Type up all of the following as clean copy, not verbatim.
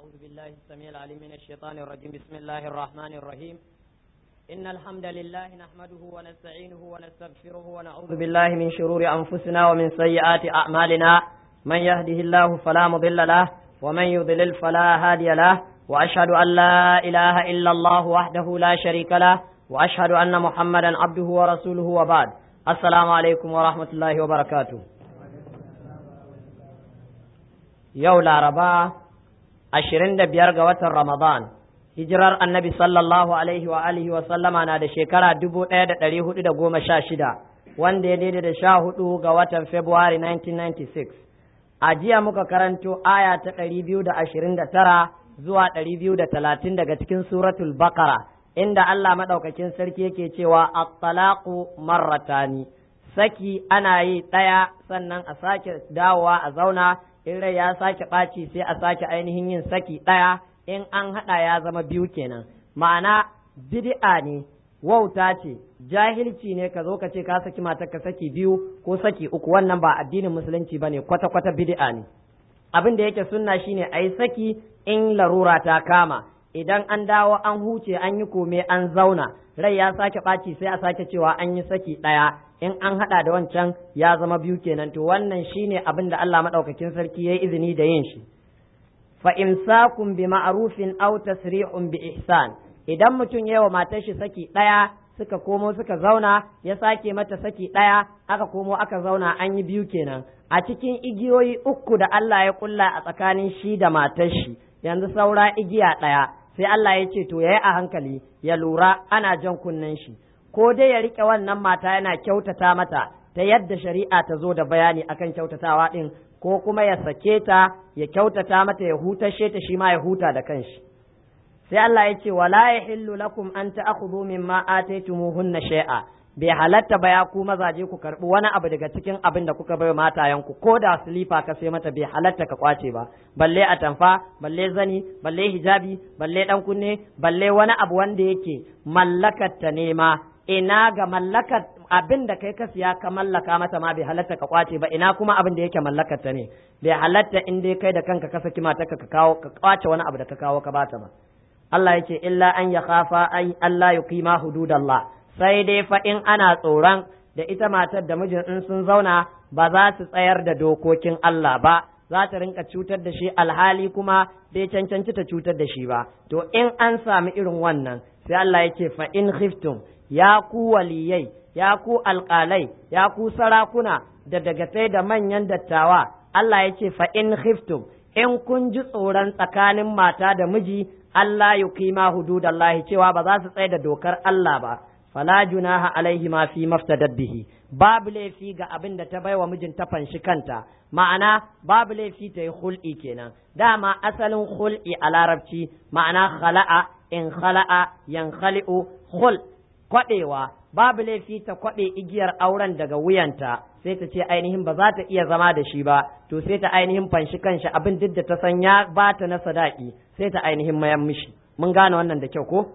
أعوذ بالله السميع العليم من الشيطان الرجيم. بسم الله الرحمن الرحيم. إن الحمد لله نحمده ونستعينه ونستغفره ونعوذ بالله من شرور أنفسنا ومن سيئات أعمالنا. من يهده الله فلا مضل له ومن يضلل فلا هادي له، وأشهد أن لا إله إلا الله وحده لا شريك له، وأشهد أن محمدا عبده ورسوله، وبعد. السلام عليكم ورحمة الله وبركاته. yau laraba 25 ga watan Ramadan, hijirar annabi sallallahu alaihi wa alihi wa sallama na da shekara 1416, wanda ya daidai da 14 ga watan February 1996. A jiya muka karanto aya ta 229 zuwa 230 daga cikin suratul Baqara, inda Allah madaukakin sarki yake cewa at-talaqu marratani, saki ana yi ɗaya sannan a sake dawowa a zauna, in rai ya sake ɓaci sai a sake ainihin yin saki ɗaya, in an haɗa ya zama biyu kenan. Ma'ana bid'a ne, wauta ce, jahilci ne ka zo ka ce ka saki matar ka saki biyu ko saki uku, wannan ba addinin musulunci bane, kwata-kwata bid'a ne. Abin da yake sunna shine a yi saki in larura ta kama, idan an dawo an huce an yi kome an zauna, rai ya sake ɓaci sai a sake cewa an yi saki ɗaya, in an haɗa da wancan ya zama biyu kenan. To wannan shine abin da Allah maɗaukakin sarki ya yi izini da yin shi. Fa imsakun bi ma'rufin aw tasrihun bi ihsan, idan mutum yayi wa matar shi saki ɗaya suka komo suka zauna, ya sake mata saki ɗaya aka komo aka zauna, an yi biyu kenan. A cikin igiyoyi uku da Allah ya kulla a tsakanin shi da matar shi, yanzu saura igiya ɗaya, sai Allah ya ce to yayi a hankali, ya lura ana jan kunnen shi, ko dai ya rike wannan mata yana kyautata mata ta yadda shari'a ta zo da bayani akan kyautatawa din, ko kuma ya sake ta ya kyautata mata ya hutashe ta shi ma ya huta da kanshi. Sai Allah ya ce wala yahillu lakum an ta'khudhu mimma ataytumuhunna shay'a, bai halatta ba ya ku mazaje ku karbi wani abu daga cikin abin da kuka bai matayanku, ko da silifa ka sai mata bai halatta ka kwace ba, balle atamfa, balle zani, balle hijabi, balle dan kunne, balle wani abu wanda yake mallakar ta nema. Ina ga mallakar abin da kai ka siya ka mallaka mata ma bai halatta ka kwace ba, ina kuma abin da yake mallakar ta ne, bai halatta in dai kai da kanka ka saki matarka ka kawo ka kwace wani abu da ka kawo ka bata ba. Allah yake illa an yakhafa ay Allah yuqima hududallah, sai dai fa in ana tsoron da ita matar da mijin in sun zauna ba za su tsayar da dokokin Allah ba, za ta rinka cutar da shi alhali kuma bai cancanci ta cutar da shi ba. To in an sami irin wannan, sai Allah yake fa in khiftum, ya ku waliyai, ya ku alƙalai, ya ku sarakuna da dagatai da manyan dattawa, Allah ya ce fa in khiftum, in kun ji tsoron tsakanin mata da miji Allah yuqima hududallahi, cewa ba za su tsaya da dokar Allah ba, fala junaha alaihi ma fi maftadat bihi, babu laifi ga abin da ta baiwa mijin ta fanshi kanta, ma'ana babu laifi ta yi hul'i kenan. Dama asalin hul'i a larabci ma'ana khala'a, in khala'a yankhali'u, khul kwaɗewa, babu laifi ta kwaɗe igiyar auren daga wuyanta, sai ta ce ainihin ba za ta iya zama da shi ba, to sai ta ainihin fanshi kanshi abin duk da ta san ya ba ta na sadaki, sai ta ainihin mayan mishi. Mun gane wannan da kyau ko?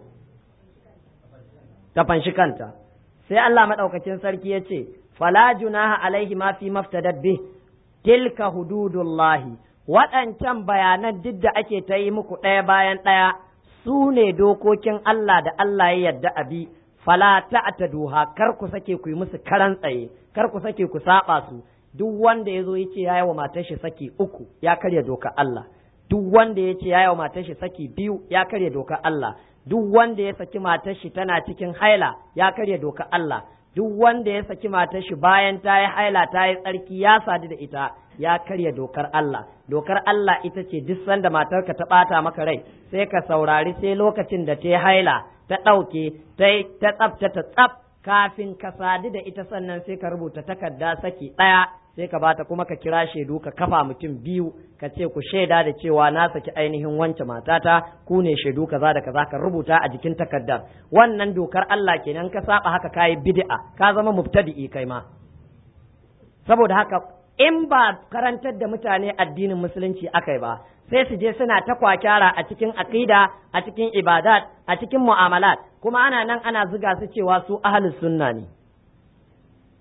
Ta fanshi kanta. Sai Allah maɗaukacin sarki ya ce fala junaha alaihi ma fi maftadat bih, tilka hududullahi, waɗancan bayanan duk da ake ta yi muku ɗaya bayan ɗaya su ne dokokin Allah da Allah ya yarda abi. Fala ta'taduha, kar ku sake ku yi musu karan tsaye, kar ku sake ku saba su. Duk wanda yazo yace yayi wa matar shi saki uku ya karya dokar Allah, duk wanda yace yayi wa matar shi saki biyu ya karya dokar Allah, duk wanda ya saki matar shi tana cikin haila ya karya dokar Allah, duk wanda ya saki matar shi bayan ta yi haila ta yi tsarki ya sadu da ita ya karya dokar Allah. Dokar Allah ita ce duk sanda matarka ta bata maka rai sai ka saurari sai lokacin da ta yi haila ta ɗauke ta tsafta tsaf, kafin ka sadu da ita sannan sai ka rubuta takarda saki ɗaya, sai ka bata kuma ka kira shaidu ka kafa mutum biyu ka ce ku shaida da cewa na saki ainihin wance matata, ku ne shaidu kaza da kaza, ka rubuta a jikin takardar. Wannan dokar Allah kenan, ka saba haka kayi bid'a, ka zama mubtadi'i kai ma. Saboda haka in ba karantar da mutane addinin musulunci akai ba, sai su je suna ta kwakyara a cikin aqida, a cikin ibadat, a cikin mu'amalat, kuma ana nan ana zuga su cewa su ahlus sunna ne.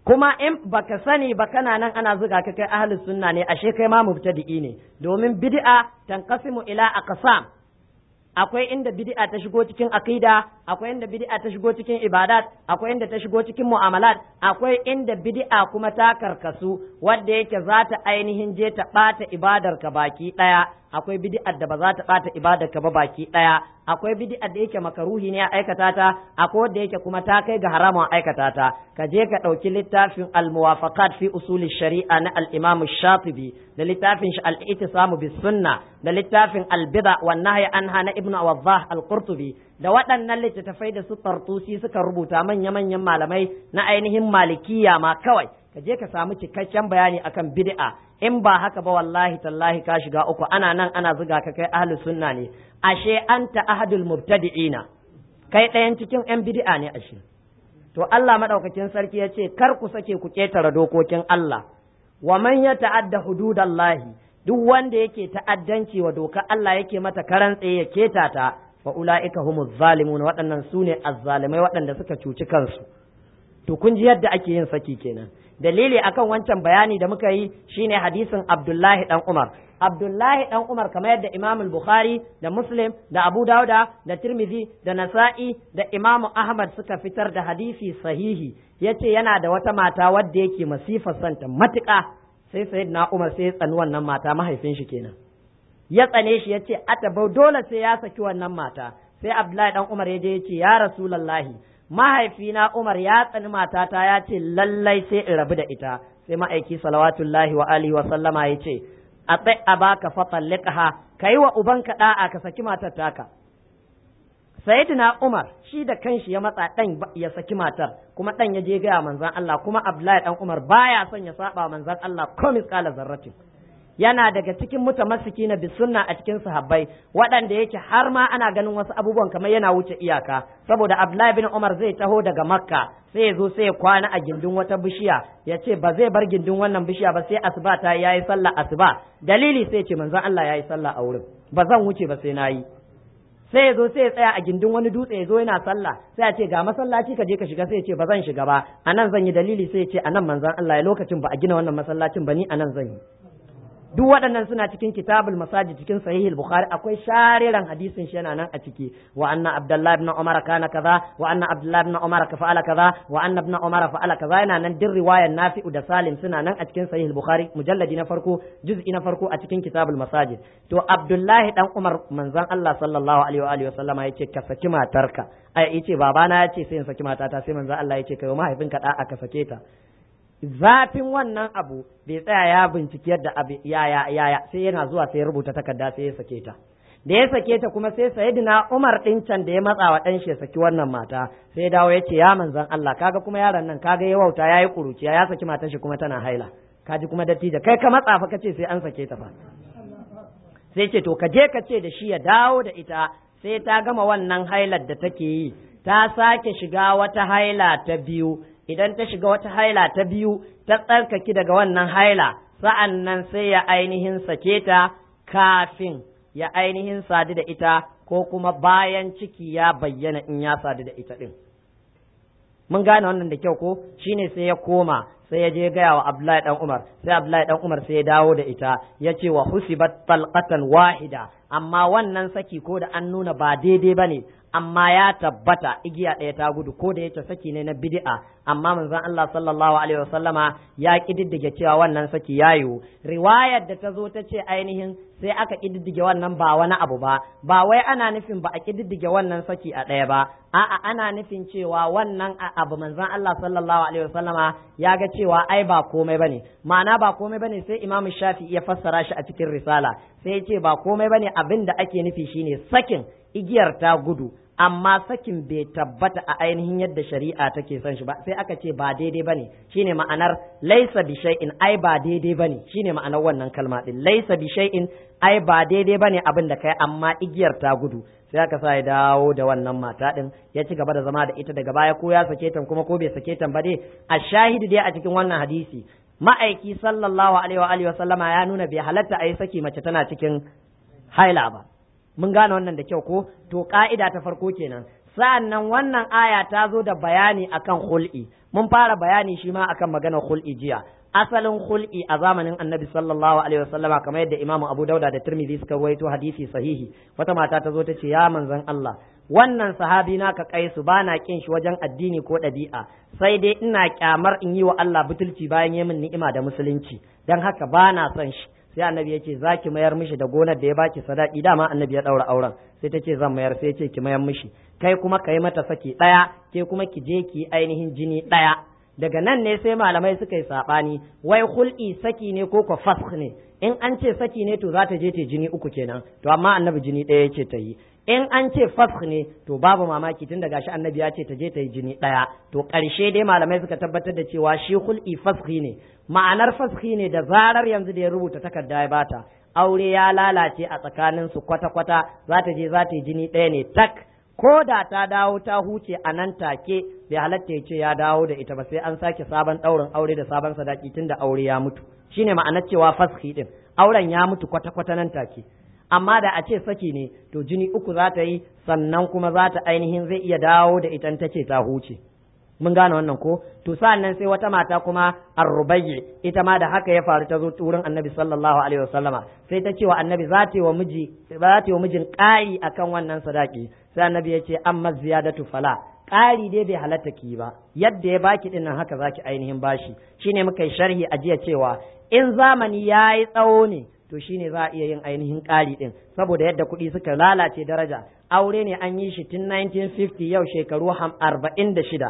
kuma in baka sani ba kana nan ana zuga ka kai ahlus sunna ne, ashe kai ma mubtadi'i ne, domin bid'a tanqasimu ila aqsam. Akwai inda bid'a ta shigo cikin aqida, akwai inda bid'a ta shigo cikin ibadat, akwai inda ta shigo cikin mu'amalat, akwai inda bid'a kuma ta karkasu wanda yake za ta ainihin je ta bata ibadar ka baki daya, akwai bid'ar da ba za ta bata ibadar ka ba baki daya, akwai bid'ar da yake makaruhi ne a aikata ta, akwai wanda yake kuma ta kai ga haramun aikata ta. Ka je ka dauki littafin al-muwafaqat fi usul shari'a na al-imam shatibi da littafin shi al-ittisamu bis sunna da littafin al-bid'a wan nahy anha na ibnu waddah al-qurtubi da waɗannan littattafai da su Tartusi suka rubuta manya-manyan malamai na ainihin malikiya ma kawai. Ka je ka samu cikakken bayani akan bid'a, in ba haka ba wallahi tallahi ka shiga uku. Ana nan ana zuga ka kai ahlus sunna ne, ashe anta ahadul mubtadi'ina, kai ɗayan cikin yan bid'a ne ashe. To Allah madaukakin sarki ya ce kar ku sake ku ketare dokokin Allah, wa man yata'adda hududallahi, duk wanda yake ta'addanci wa doka Allah yake mata karan tsaye ya keta ta, fa ulaika humuz zalimun, waɗannan sune azzalimai waɗanda suka cuci kansu. To kun ji yadda ake yin saki kenan. Dalili akan wancan bayani da muka yi shine hadisin Abdullahi dan Umar. Abdullahi dan Umar kamar yadda Imam Bukhari da Muslim da Abu Dawuda da Tirmidhi da Nasa'i da Imam Ahmad suka fitar da hadisi sahihi, yace yana da wata mata wadda yake masifar santa matuƙa, sai Sayyidina Umar sai ya tsani wannan mata, mahaifin shi kenan. Ya tsane shi yace atabau dole sai ya saki wannan mata. Sai Abdullahi dan Umar ya je yace ya Rasulullahi, mahaifina Umar ya tsani matata ya ce lallai sai in rabu da ita. Sai ma'aiki salawatullahi wa alihi wa sallama ya ce a tsaye a baka fatallikaha, ka yi wa ubanka da'a ka saki matar taka. Sayyidina Umar shi da kanshi ya matsa dan ya saki matar, kuma dan ya je gaya manzon Allah, kuma Abdullahi dan Umar baya son ya saba manzon Allah ko misqala zarratin. Yana daga cikin mutamassiki na bisunna a cikin sahabbai waɗanda yake har ma ana ganin wasu abubuwan kamar yana wuce iyaka, saboda Abdullahi bin Umar zai taho daga Makka sai ya zo sai ya kwana a gindin wata bishiya, ya ce ba zai bar gindin wannan bishiya ba sai asuba ta yayi sallah asuba. Dalili sai ce manzon Allah yayi sallah a wurin, ba zan wuce ba sai nayi. Sai ya zo sai ya tsaya a gindin wani dutse ya zo yana sallah, sai ya ce ga masallaci ka je ka shiga, sai ya ce ba zan shiga ba, anan zan yi. Dalili sai ya ce anan manzon Allah ya lokacin ba a gina wannan masallacin ba, ni anan zan yi. Duk waɗannan suna cikin kitabul masajid cikin sahihul bukhari, akwai shariran hadisin shi yana nan a ciki. Wa anna abdullahi ibn umar kana kaza, wa anna abdullahi ibn umar fa'ala kaza, wa anna ibn umar fa'ala kaza, yana nan din riwayar nafi'u da salim suna nan a cikin sahihul bukhari mujalladi na farko juz'i na farko a cikin kitabul masajid. To Abdullahi dan Umar manzon Allah sallallahu alaihi wa alihi wasallama yace ka saki matarka, ai yace babana yace sai in saki matata, sai manzon Allah yace kai mahaifinka da'a ka sake ta. Zafin wannan abu bai tsaya ya binciki yadda abu yaya sai yana zuwa sai ya rubuta takarda sai ya sake ta. Da ya sake ta kuma sai Sayyidina Umar din can da ya matsa wa dan shi ya saki wannan mata, sai ya dawo ya ce ya manzon Allah, kaga kuma yaron nan kaga ya wauta yayi kuruciya ya saki matar shi kuma tana haila, kaji kuma dattijo kai ka matsa fa kace sai an sake ta fa. Sai ce to ka je ka ce da shi ya dawo da ita sai ta gama wannan hailar da take yi, ta sake shiga wata haila ta biyu. Idan ta shiga wata haila ta biyu ta tsarkaki daga wannan haila, sa'an nan sai ya ainihin sake ta kafin ya ainihin sadu da ita, ko kuma bayan ciki ya bayyana in ya sadu da ita ɗin. Mun gane wannan da kyau ko? Shine sai ya koma sai ya je gaya wa Abdullahi dan Umar, sai Abdullahi dan Umar sai ya dawo da ita, ya ce wa husibat talqatan wahida, amma wannan saki ko da an nuna ba daidai bane, amma ya tabbata igiya ɗaya ta gudu, ko da yake saki ne na bid'a, amma manzon Allah sallallahu alaihi wasallama ya kididdige cewa wannan saki ya yiwu. Riwayar da ta zo ta ce ainihin sai aka kididdige wannan ba wani abu ba wai ana nufin ba a kididdige wannan saki a ɗaya ba, a'a ana nufin cewa wannan abu manzon Allah sallallahu alaihi wasallama ya ga cewa ai ba komai bane, ma'ana ba komai bane. Sai Imam Shafi'i ya fassara shi a cikin risala, sai ya ce ba komai bane, abin da ake nufi shine sakin igiyar ta gudu, amma sakin bai tabbata a ainihin yadda shari'a take son shi ba, sai aka ce ba daidai bane, shine ma'anar laisa bi shay'in, ai ba daidai bane, shine ma'anar wannan kalma din, laisa bi shay'in, ai ba daidai bane abin da kai, amma igiyar ta gudu. Sai aka sa ya dawo da wannan mata din, ya ci gaba da zama da ita, daga baya ko ya sake ta kuma ko bai sake ta ba dai, a shahidi dai a cikin wannan hadisi ma'aiki sallallahu alaihi wa alihi wa sallama ya nuna bai halatta a yi saki mace tana cikin haila ba. Mun gane wannan da kyau ko? To ka'ida ta farko kenan, sa'annan wannan aya ta zo da bayani akan hul'i. Mun fara bayani shi ma akan maganar hul'i jiya. Asalin hul'i a zamanin Annabi sallallahu alaihi wasallama kamar yadda Imam Abu Dauda da Tirmidhi suka rawaito hadisi sahihi. Wata mata ta zo ta ce ya manzon Allah, wannan sahabi naka Kaisu bana kin shi wajen addini ko ɗabi'a, sai dai ina kyamar in yi wa Allah butulci bayan ya min ni'ima da musulunci, dan haka bana son shi. Sai Annabi ya ce za ki mayar mishi da gonar da ya baki sadaki, dama Annabi ya ɗaura auren. Sai ta ce zan mayar, sai ya ce ki mayar mishi, kai kuma ka yi mata saki ɗaya, ke kuma ki je ki ainihin jini ɗaya. Daga nan ne sai malamai suka yi saɓani, wai hul'i saki ne ko ko fasх ne. In an ce saki ne to za ta je ta jini uku kenan, to amma Annabi jini ɗaya ya ce ta yi. In an ce fasх ne to babu mamaki tun da gashi Annabi ya ce ta je ta yi jini ɗaya. To ƙarshe dai malamai suka tabbatar da cewa shi hul'i faskhi ne. Ma'anar faskhi ne da zarar yanzu da ya rubuta takarda ya bata, aure ya lalace a tsakanin su kwata-kwata, za ta je za ta yi jini ɗaya ne tak. Ko da ta dawo ta huce a nan take bai halatta ya ce ya dawo da ita ba, sai an sake sabon ɗaurin aure da sabon sadaki tun da aure ya mutu. Shine ma'anar cewa faskhi din, auren ya mutu kwata-kwata nan take. Amma da a ce saki ne to jini uku za ta yi, sannan kuma za ta ainihin zai iya dawo da ita ta ce ta huce. Mun gane wannan ko? To sa'annan sai wata mata kuma Ar-Rubayyi, ita ma da haka ya faru, ta zo wurin Annabi sallallahu alaihi wasallama, sai ta ce wa Annabi za ta yi wa mijin ƙari akan wannan sadaki. Sai Annabi ya ce amma ziyadatu fala, ƙari dai bai halatta ki ba, yadda ya baki din nan haka zaki ainihin bashi. Shine muka yi sharhi a jiya cewa in zamani yayi tsawo ne to shine za a iya yin ainihin ƙari din, saboda yadda kuɗi suka lalace daraja. Aure ne an yi shi tun 1950, yau shekaru 46.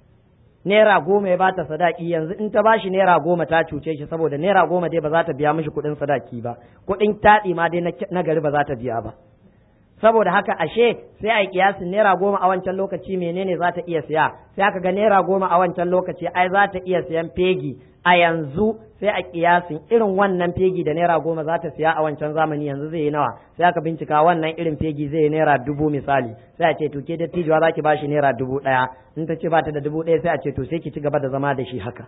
Naira 10 ya bata sadaki, yanzu in ta bashi Naira 10 ta cuce shi, saboda Naira 10 dai ba za ta biya mishi kuɗin sadaki ba, kuɗin taɗi ma dai na gari ba za ta biya ba. Saboda haka ashe sai a yi kiyasin Naira 10 a wancan lokaci menene za ta iya siya, sai aka ga Naira 10 a wancan lokaci ai za ta iya siyan fegi. A yanzu sai a kiyasin irin wannan fegi da Naira 10 za ta siya a wancan zamani yanzu zai yi nawa, sai aka bincika wannan irin fegi zai yi Naira 1000 misali, sai a ce to ke dattijuwa za ki bashi Naira 1000, in ta ce ba ta da 1000 sai a ce to sai ki ci gaba da zama da shi haka.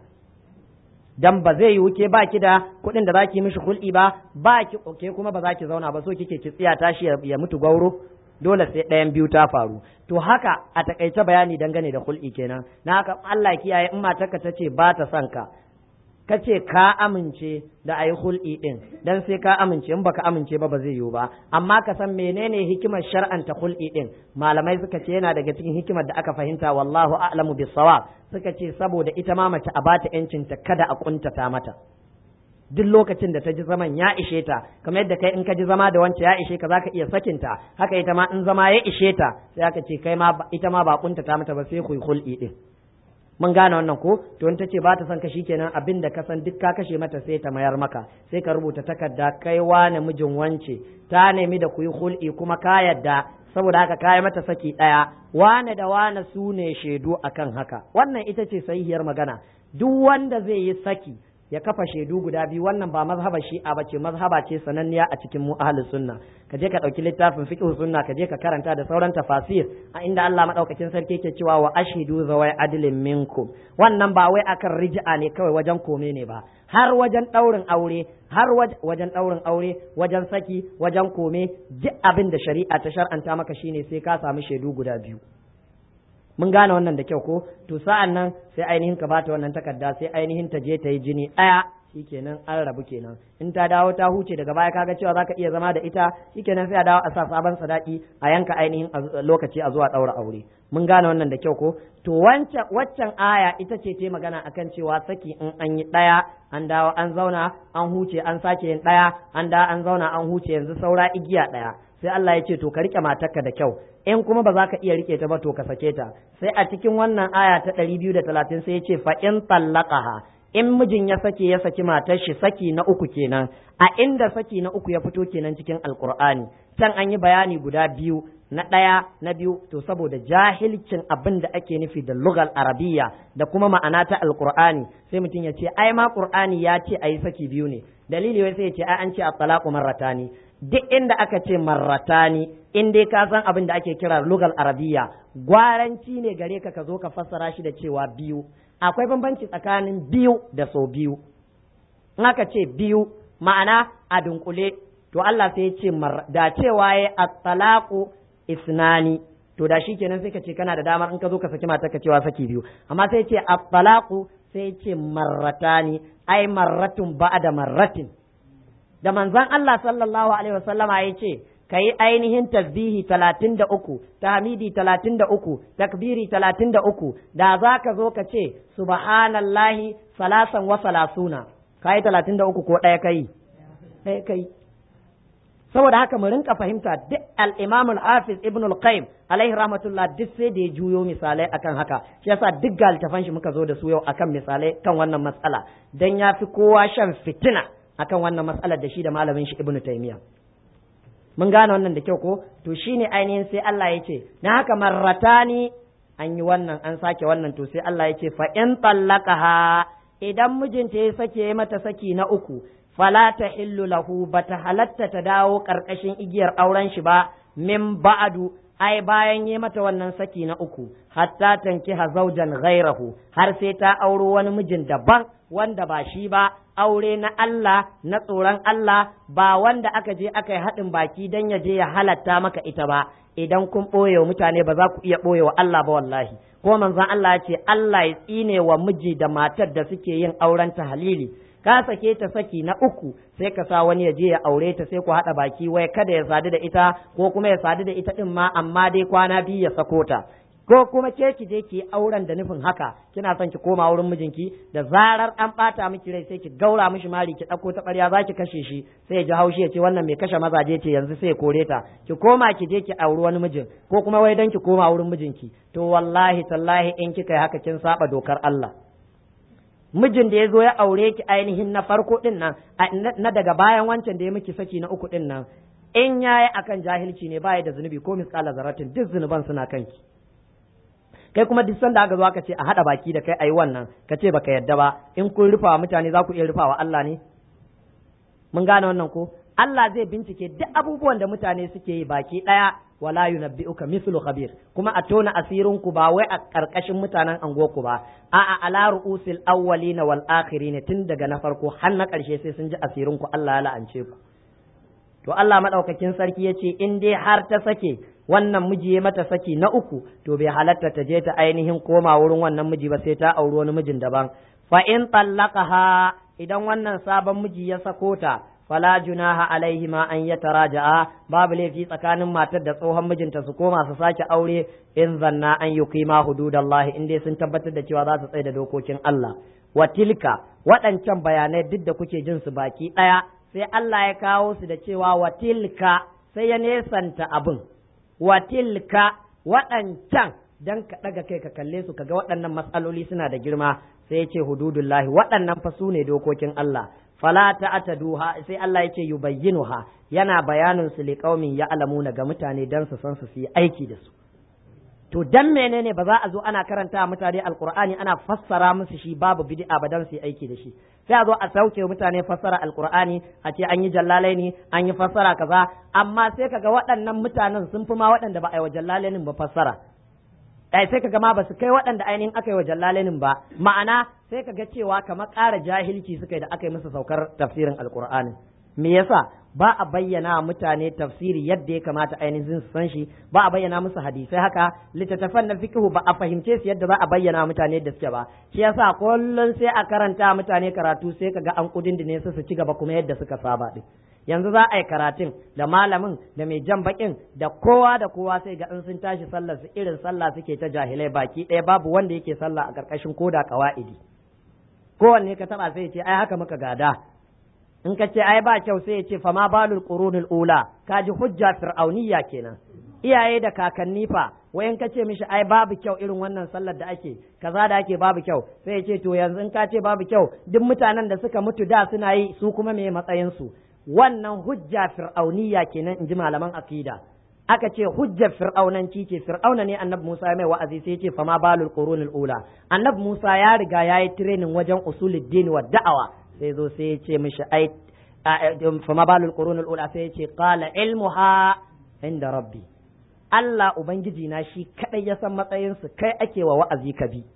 Dan ba zai yi wuke ba ki da kuɗin da za ki mishi hulɗi ba ki ke kuma ba za ki zauna ba, so kike ki tsiya tashi ya mutu gauro, dole sai ɗayan biyu ta faru. To haka a takaice bayani dangane da hulɗi kenan. Na haka Allah kiyaye, in matarka ta ce ba ta son ka, ka ce ka amince da a yi hulɗi ɗin, dan sai ka amince, in baka amince ba zai yiwu ba. Amma ka san menene hikimar shar'anta hulɗi ɗin. Malamai suka ce yana daga cikin hikimar da aka fahimta, wallahu a'lamu bis-sawab. Suka ce saboda ita ma mace a bata yancinta, kada a kuntata mata. Duk lokacin da ta ji zaman ya ishe ta, kamar yadda kai in ka ji zama da wance ya ishe ka zaka iya sakinta, haka ita ma in zama ya ishe ta sai aka ce kai ma ita ma ba kuntata mata ba, sai ku yi hulɗi ɗin. Mun gane wannan ko? To in ta ce ba ta son ka, shikenan abin da ka san duk ka kashe mata sai ta mayar maka, sai ka rubuta takarda, kai wane mijin wance ta nemi da ku yi hulɗi kuma ka yadda, saboda haka kayi mata saki ɗaya, wane da wane su ne shaidu akan haka. Wannan ita ce sahihiyar magana. Duk wanda zai yi saki ya kafa shaidu guda biyu, wannan ba mazhaba shi'a bace, mazhaba ce sananniya a cikin mu ahlus sunna. Ka je ka dauki littafin fiqh sunna, ka je ka karanta da sauran tafasir, a inda Allah madaukakin sarki yake cewa wa ashhidu zawai adlin minkum. Wannan ba wai akan rij'a ne kawai, wajen kome ne ba, har wajen daurin aure, har wajen daurin aure, wajen saki, wajen kome, duk abin da shari'a ta shar'anta maka shine sai ka samu shaidu guda biyu. Mun gane wannan da kyau ko? To sa'an nan sai ainihin ka bata wannan takarda, sai ainihin ta je ta yi jini ɗaya, shikenan an rabu kenan. In ta dawo ta huce daga baya kaga cewa zaka iya zama da ita, shikenan sai a dawo a sa sabon sadaki, a yanka ainihin lokaci a zuwa ɗaura aure. Mun gane wannan da kyau ko? To waccan aya ita ce ta magana akan cewa saki in an yi ɗaya, an dawo an zauna an huce, an sake yin ɗaya, an dawo an zauna an huce, yanzu saura igiya ɗaya. Sai Allah ya ce to ka rike matarka da kyau, in kuma ba za ka iya rike ta ba to ka sake ta. Sai a cikin wannan aya ta 230 sai ya ce fa in tallaqaha, in mijin ya saki matar shi saki na uku kenan, a inda saki na uku ya fito kenan cikin alkur'ani. Can an yi bayani guda biyu, na ɗaya na biyu, to saboda jahilcin abin da ake nufi da lugal arabiyya da kuma ma'ana ta alkur'ani, sai mutum ya ce ai ma qur'ani ya ce ayi saki biyu ne. Dalili wai sai ya ce ai an ce at-talaqu marratani. Duk inda aka ce marratani, in dai ka san abin da ake kira lugal arabiyya, gwaranci ne gare ka zo ka fassara shi da cewa biyu. Akwai bambanci tsakanin biyu da sau biyu. In aka ce biyu ma'ana a dunkule, to Allah sai ya ce da cewa ya at-talaqu isnani, to da shi kenan sai ka ce kana da damar in ka zo ka saki matar ka cewa saki biyu, amma sai ce at-talaqu sai ce marratani ai marratun ba'da marratin. Da manzon Allah sallallahu alaihi wasallama ya ce ka yi ainihin tasbihi 33, tahmidi 33, takbiri 33, da za ka zo ka ce subhanallahi salasan wa salasuna, ka yi 33 ko ɗaya kai? Ɗaya kai. Saboda haka mu rinka fahimta duk al-Imam al-Hafiz Ibn al-Qayyim alaihi rahmatullah duk sai da ya juyo misalai akan haka, shi yasa duk galtafan shi muka zo da su yau akan misalai kan wannan matsala, dan ya fi kowa shan fitina akan wannan matsalar da shi da malamin shi Ibn Taymiyyah. Mun gane wannan da kyau ko? To shine ainihin sai Allah ya ce na haka marratani an yi wannan an sake wannan, to sai Allah ya ce fa in tallaqaha idan mijinta ya sake mata saki na uku fala tahillu lahu bata halatta ta dawo karkashin igiyar auren shi ba min ba'du ai bayan yi mata wannan saki na uku hatta tankiha zawjan ghairahu har sai ta auro wani mijin daban wanda ba shi ba, aure na Allah na tsoron Allah, ba wanda aka je aka yi haɗin baki don ya je ya halatta maka ita ba. Idan kun ɓoye wa mutane ba za ku iya ɓoye wa Allah ba wallahi. Ko manzon Allah ya ce Allah ya tsine wa miji da matar da suke yin auren ta halili. Ka sake ta saki na uku sai ka sa wani ya je ya aure ta sai ku haɗa baki wai kada ya sadu da ita ko kuma ya sadu da ita ɗin ma amma dai kwana biyu ya sako ta. Ko kuma ke ki je ki auren da nufin haka kina son ki koma wurin mijinki da zarar an bata miki rai sai ki gaura mishi mari ki dauko ta ƙarya za ki kashe shi sai ya ji haushi ya ce wannan mai kashe mazaje ce yanzu sai ya kore ta ki koma ki je ki auri wani mijin ko kuma wai dan ki koma wurin mijinki to wallahi tallahi in kika yi haka kin saba dokar Allah. Mijin da ya zo ya aure ki ainihin na farko din nan na daga bayan wancan da ya miki saki na uku din nan in yayi akan jahilci ne baya da zunubi ko misqala zaratin duk zunuban suna kanki. Kai kuma duk sanda aka zo aka ce a hada baki da kai ayi wannan ka ce baka yadda ba in kun rufa mutane za ku iya rufawa Allah ne? Mun gane wannan ko? Allah zai bincike duk abubuwan da mutane suke yi baki daya wala yunabbi'uka mithlu khabir, kuma a tona asirin ku ba wai a karkashin mutanen angoku ba, a'a ala ru'usil awwalina wal akhirin, tun daga na farko har na karshe sai sun ji asirin ku, Allah ya la'ance ku. To Allah madaukakin sarki yace in dai har ta sake wannan miji ya mata saki na uku to bai halatta ta je ta ainihin koma wurin wannan miji ba sai ta auri wani mijin daban. Fa in tallaqaha idan wannan sabon miji ya sako ta fala junaha alaihima an yataraja'a, babu laifi tsakanin matar da tsohon mijinta su koma su sake aure in zanna an yuqima hududallahi, in dai sun tabbatar da cewa za su tsaya da dokokin Allah. Wa tilka waɗancan bayanai duk da kuke jin su baki ɗaya sai Allah ya kawo su da cewa wa tilka sai ya nesanta abin. Wa tilka waɗancan dan ka ɗaga kai ka kalle su kaga waɗannan matsaloli suna da girma sai ya ce hududullahi, waɗannan fa su ne dokokin Allah. Fala ta'taduha sai Allah ya ce yubayyinuha, yana bayanin su liqaumin ya'lamuna ga mutane dan su san su yi aiki da su. To dan menene ba za a zo ana karanta mutane alqur'ani ana fassara musu shi babu bid'a ba dan su yi aiki da shi, sai a zo a sauke mutane fassara alqur'ani a ce an yi jallalaini an yi fassara kaza, amma sai kaga waɗannan mutanen sun fi ma waɗanda ba a yi wa jallalainin ba fassara. Sai kaga ma ba su kai waɗanda ainihin aka yi wa jallalainin ba, ma'ana sai kaga cewa kamar ƙara jahilci suka yi da aka yi musu saukar tafsirin alqur'ani. Me yasa ba a bayyana mutane tafsiri yadda ya kamata ainihin su san shi, ba a bayyana musu hadisai haka, littattafan na fiqhu ba a fahimce su yadda za a bayyana mutane yadda suke ba, shi yasa kullun sai a karanta mutane karatu sai kaga an kudindine su ci gaba kuma yadda suka saba din. Yanzu za a yi karatun da malamin da mai jan bakin da kowa sai ga in sun tashi sallar su irin sallah suke ta jahilai baki ɗaya, babu wanda yake sallah a ƙarƙashin koda ƙawa'idi. Kowanne ka taba sai ya ce ai haka muka gada, in ka ce ai ba kyau sai ya ce fa ma balul qurunul ula, kaji hujja fir'auniyya kenan. Iyaye da kakanni fa wayan ka ce mishi ai babu kyau irin wannan sallar da ake kaza da ake babu kyau, sai ya ce to yanzu in ka ce babu kyau duk mutanen da suka mutu da suna yi su kuma me matsayin su. Wannan hujja fir'auniyya kenan in ji malaman aqida. Aka ce hujjar fir'aunanci ce, fir'auna ne annabi Musa ya mai wa'azi sai ya ce fa ma balul qurunul ula. Annabi Musa ya riga yayi training wajen usuluddin wa da'awa, sai zo sai ya ce mishi ai fa ma balul qurunul ula, sai ya ce qala ilmuha inda rabbi, Allah ubangiji na shi kadai ya san matsayin su, kai ake wa wa'azi ka bi.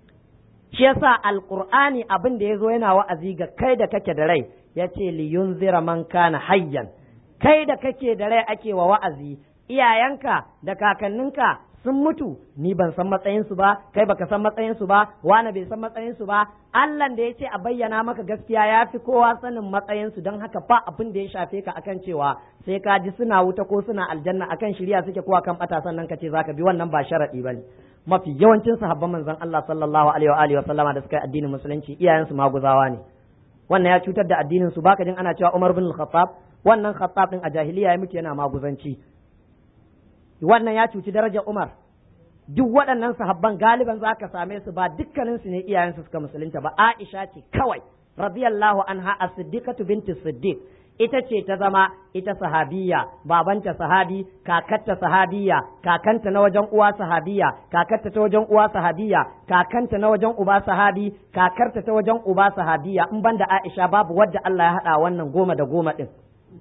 Shi yasa alqur'ani abin da yazo yana wa'azi ga kai da kake da rai, yace li yunzira man kana hayyan, kai da kake da rai ake wa wa'azi, iyayenka da kakanninka sun mutu ni ban san matsayinsu ba, kai baka san matsayinsu ba, wani bai san matsayinsu ba. Allah da ya ce a bayyana maka gaskiya ya fi kowa sanin matsayinsu, don haka ba abin da ya shafe ka akan cewa sai ka ji suna wuta ko suna aljanna akan shirya suke ko akan bata sannan ka ce zaka bi, wannan ba sharadi bane. Mafi yawancin sahabban manzon Allah sallallahu alaihi wa sallama da suka yi addinin musulunci iyayensu maguzawa ne. Wannan ya cutar da addinin su. Baka jin ana cewa Umar bin Al-Khattab, wannan Khattab din a jahiliya ya mutu yana maguzanci. Wannan ya cuci darajar Umar. Duk waɗannan sahabban galiban za ka same su ba dukkaninsu ne iyayensu suka musulunta ba. Aisha ce kawai radiyallahu anha as-siddiqatu binti siddiq, ita ce ta zama ita sahabiya, babanta sahabi, kakarta sahabiya, kakanta na wajen uwa sahabiya, kakarta ta wajen uwa sahabiya, kakanta na wajen uba sahabi, kakarta ta wajen uba sahabiya. In banda Aisha babu wadda Allah ya haɗa wannan 10 da 10 din.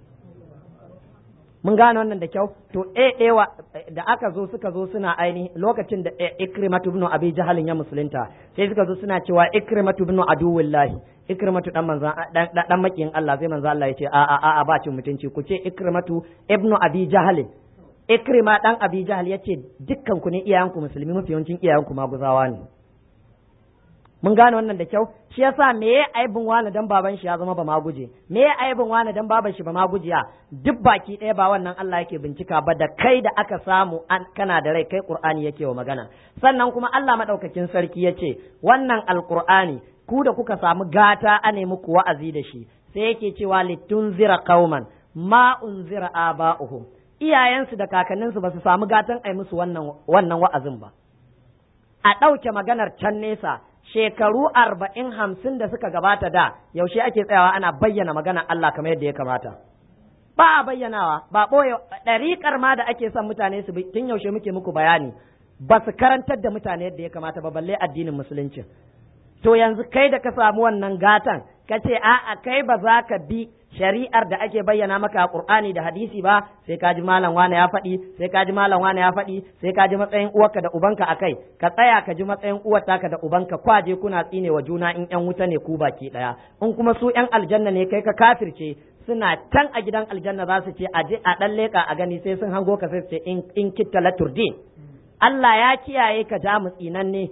Mun gane wannan da kyau. To da aka zo suka zo suna aini lokacin da Ikrimatu ibn Abi Jahl ya musulunta, sai suka zo suna cewa Ikrimatu ibn aduwillahi, Ikrimatu dan makiyin Allah. Sai manzon Allah ya ce a ba cin mutunci, ku ce Ikrimatu ibn Abi Jahl. Ikrima dan Abi Jahl ya ce dukkan ku ne iyayenku musulmi, mafi yawancin iyayenku maguzawa ne. Mun gane wannan da kyau. Shi yasa me ya aibin wani dan baban shi ya zama ba ma guje, me ya aibin wani dan baban shi ba ma gujiya, duk baki ɗaya ba wannan Allah yake bincika ba, da kai da aka samu kana da rai kai Qur'ani yake wa magana. Sannan kuma Allah madaukakin sarki yace wannan alqur'ani ku da kuka samu gata a nemi ku wa'azi da shi, sai yake cewa litunzira qauman ma unzira aba'uhum, iyayensu da kakanninsu ba su samu gatan ai musu wannan wa'azin ba. A ɗauke maganar can nesa, shekaru 40-50 da suka gabata da yaushe ake tsayawa ana bayyana magana Allah kamar yadda ya kamata? Ba a bayyanawa, ba ɓoye ɗariƙar ma da ake son mutane su bi, tun yaushe muke muku bayani, ba su karantar da mutane yadda ya kamata ba, balle addinin musulunci. To yanzu kai da ka samu wannan gatan, ka ce a'a kai ba za ka bi shari'ar da ake bayyana maka a Qur'ani da hadisi ba, sai ka ji malam wane ya faɗi, sai ka ji malam wane ya faɗi, sai ka ji matsayin uwarka da ubanka akai, ka tsaya ka ji matsayin uwar taka da ubanka, kwaje kuna tsine wa juna in ƴan wuta ne ku baki ɗaya, in kuma su ƴan aljanna ne kai ka kafirce, suna can a gidan aljanna za su ce a je a ɗan leƙa a gani, sai sun hango ka sai su ce in kitta la turdin. Allah ya kiyaye ka ja mu tsinan ne.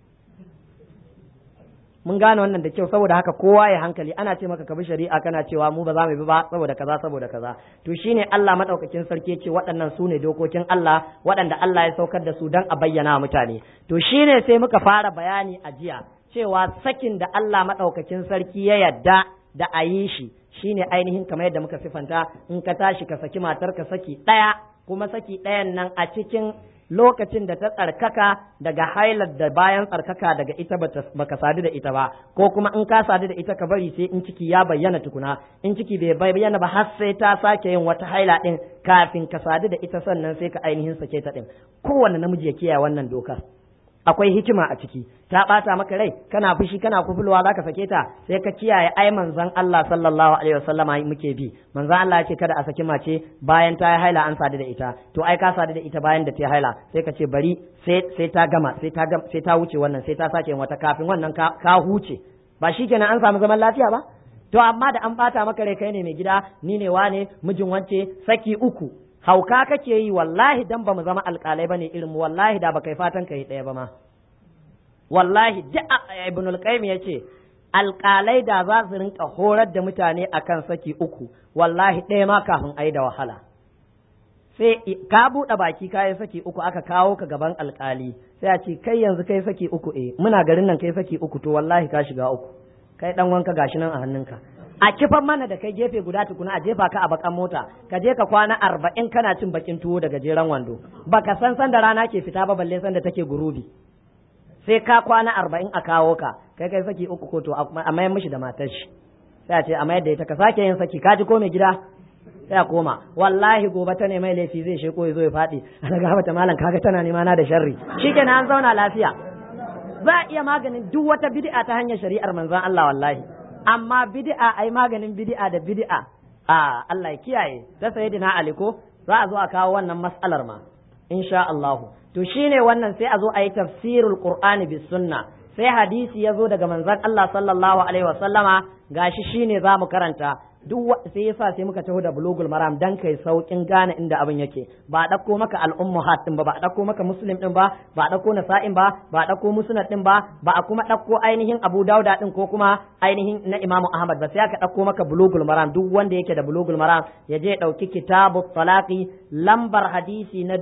Mun gane wannan da kyau, saboda haka kowa ya hankali. Ana ce maka ka bi shari'a kana cewa mu ba za mu bi ba saboda kaza. To shine Allah madaukakin sarki ce waɗannan su ne dokokin Allah waɗanda Allah ya saukar da su don a bayyana mutane. To shine sai muka fara bayani a jiya cewa sakin da Allah madaukakin sarki ya yadda da a yi shi shine ainihin kamar yadda muka sifanta, in ka tashi ka saki matar ka saki ɗaya, kuma saki ɗayan nan a cikin lokacin da ta tsarkaka daga hailar da bayan tsarkaka daga ita baka sadu da ita ba, ko kuma in ka sadu da ita ka bari sai in ciki ya bayyana tukuna, in ciki bai bayyana ba har sai ta sake yin wata haila din kafin ka sadu da ita, sannan sai ka ainihin sake ta din. Kowanne namiji ya kiyaye wannan dokar, akwai hikima a ciki. Ta bata maka rai, kana fushi kana kufulwa zaka sake ta, sai ka kiyaye ai manzon Allah sallallahu alaihi wasallama muke bi. Manzon Allah ya ce kada a saki mace bayan ta yi haila an sadu da ita, to ai ka sadu da ita bayan da ta yi haila, sai ka ce bari sai ta gama sai ta wuce wannan, sai ta sake wata, kafin wannan ka huce, ba shikenan an samu zaman lafiya ba? To amma da an bata maka rai, kai ne mai gida, ni ne wane mijin wance, saki 3 hauka kake yi. Wallahi dan ba mu zama alƙalai bane irin mu, wallahi da ba kai fatan kai ɗaya ba ma. Wallahi Ibnul Qayyim yace alƙalai da za su rinka horar da mutane akan saki 3, wallahi ɗaya ma kafin ai da wahala. Sai ka buɗe baki kayan saki 3 aka kawo ka gaban alƙali, sai a ce kai yanzu kai saki 3, muna garin nan kai saki 3, to wallahi ka shiga 3, kai dan wanka gashi nan a hannunka. A kifan mana da kai gefe guda tukuna, a jefa ka a bakan mota, ka je ka kwana 40 kana cin bakin tuwo daga jeren wando, baka san da rana ke fita ba, balle san da take gurubi. Sai ka kwana 40 a kawo ka, kai saki 3 ko to a mayar mishi da matar shi, sai a ce a mayar da ita, ka sake yin saki, ka ji ko mai gida, sai a koma. Wallahi gobe ta ne mai laifi zai sheko ya zo ya faɗi, ana ga mata malam kaga tana nema na da sharri, shikenan an zauna lafiya. Za a iya maganin duk wata bid'a ta hanyar shari'ar manzon Allah wallahi, amma bid'a ai maganin bid'a da bid'a Allah ya kiyaye. Ta sayyidina Ali ko za a zo a kawo wannan mas'alar ma insha Allah. To shine wannan sai a zo a yi tafsirul Qur'ani bis sunna, sai hadisi ya zo daga manzon Allah sallallahu alaihi wa sallama, gashi shine za mu karanta. sai yasa sai muka taho da bulugul maram dan kai saukin gane inda abin yake ba dauko maka al-ummahat din ba dauko maka muslim din ba dauko nasa'in ba dauko musnad din ba a kuma dauko ainihin abu dauda din ko kuma ainihin na imamu ahmad ba sai aka dauko maka bulugul maram. Duk wanda yake da bulugul maram ya je dauki kitabut talaqi lambar hadisi na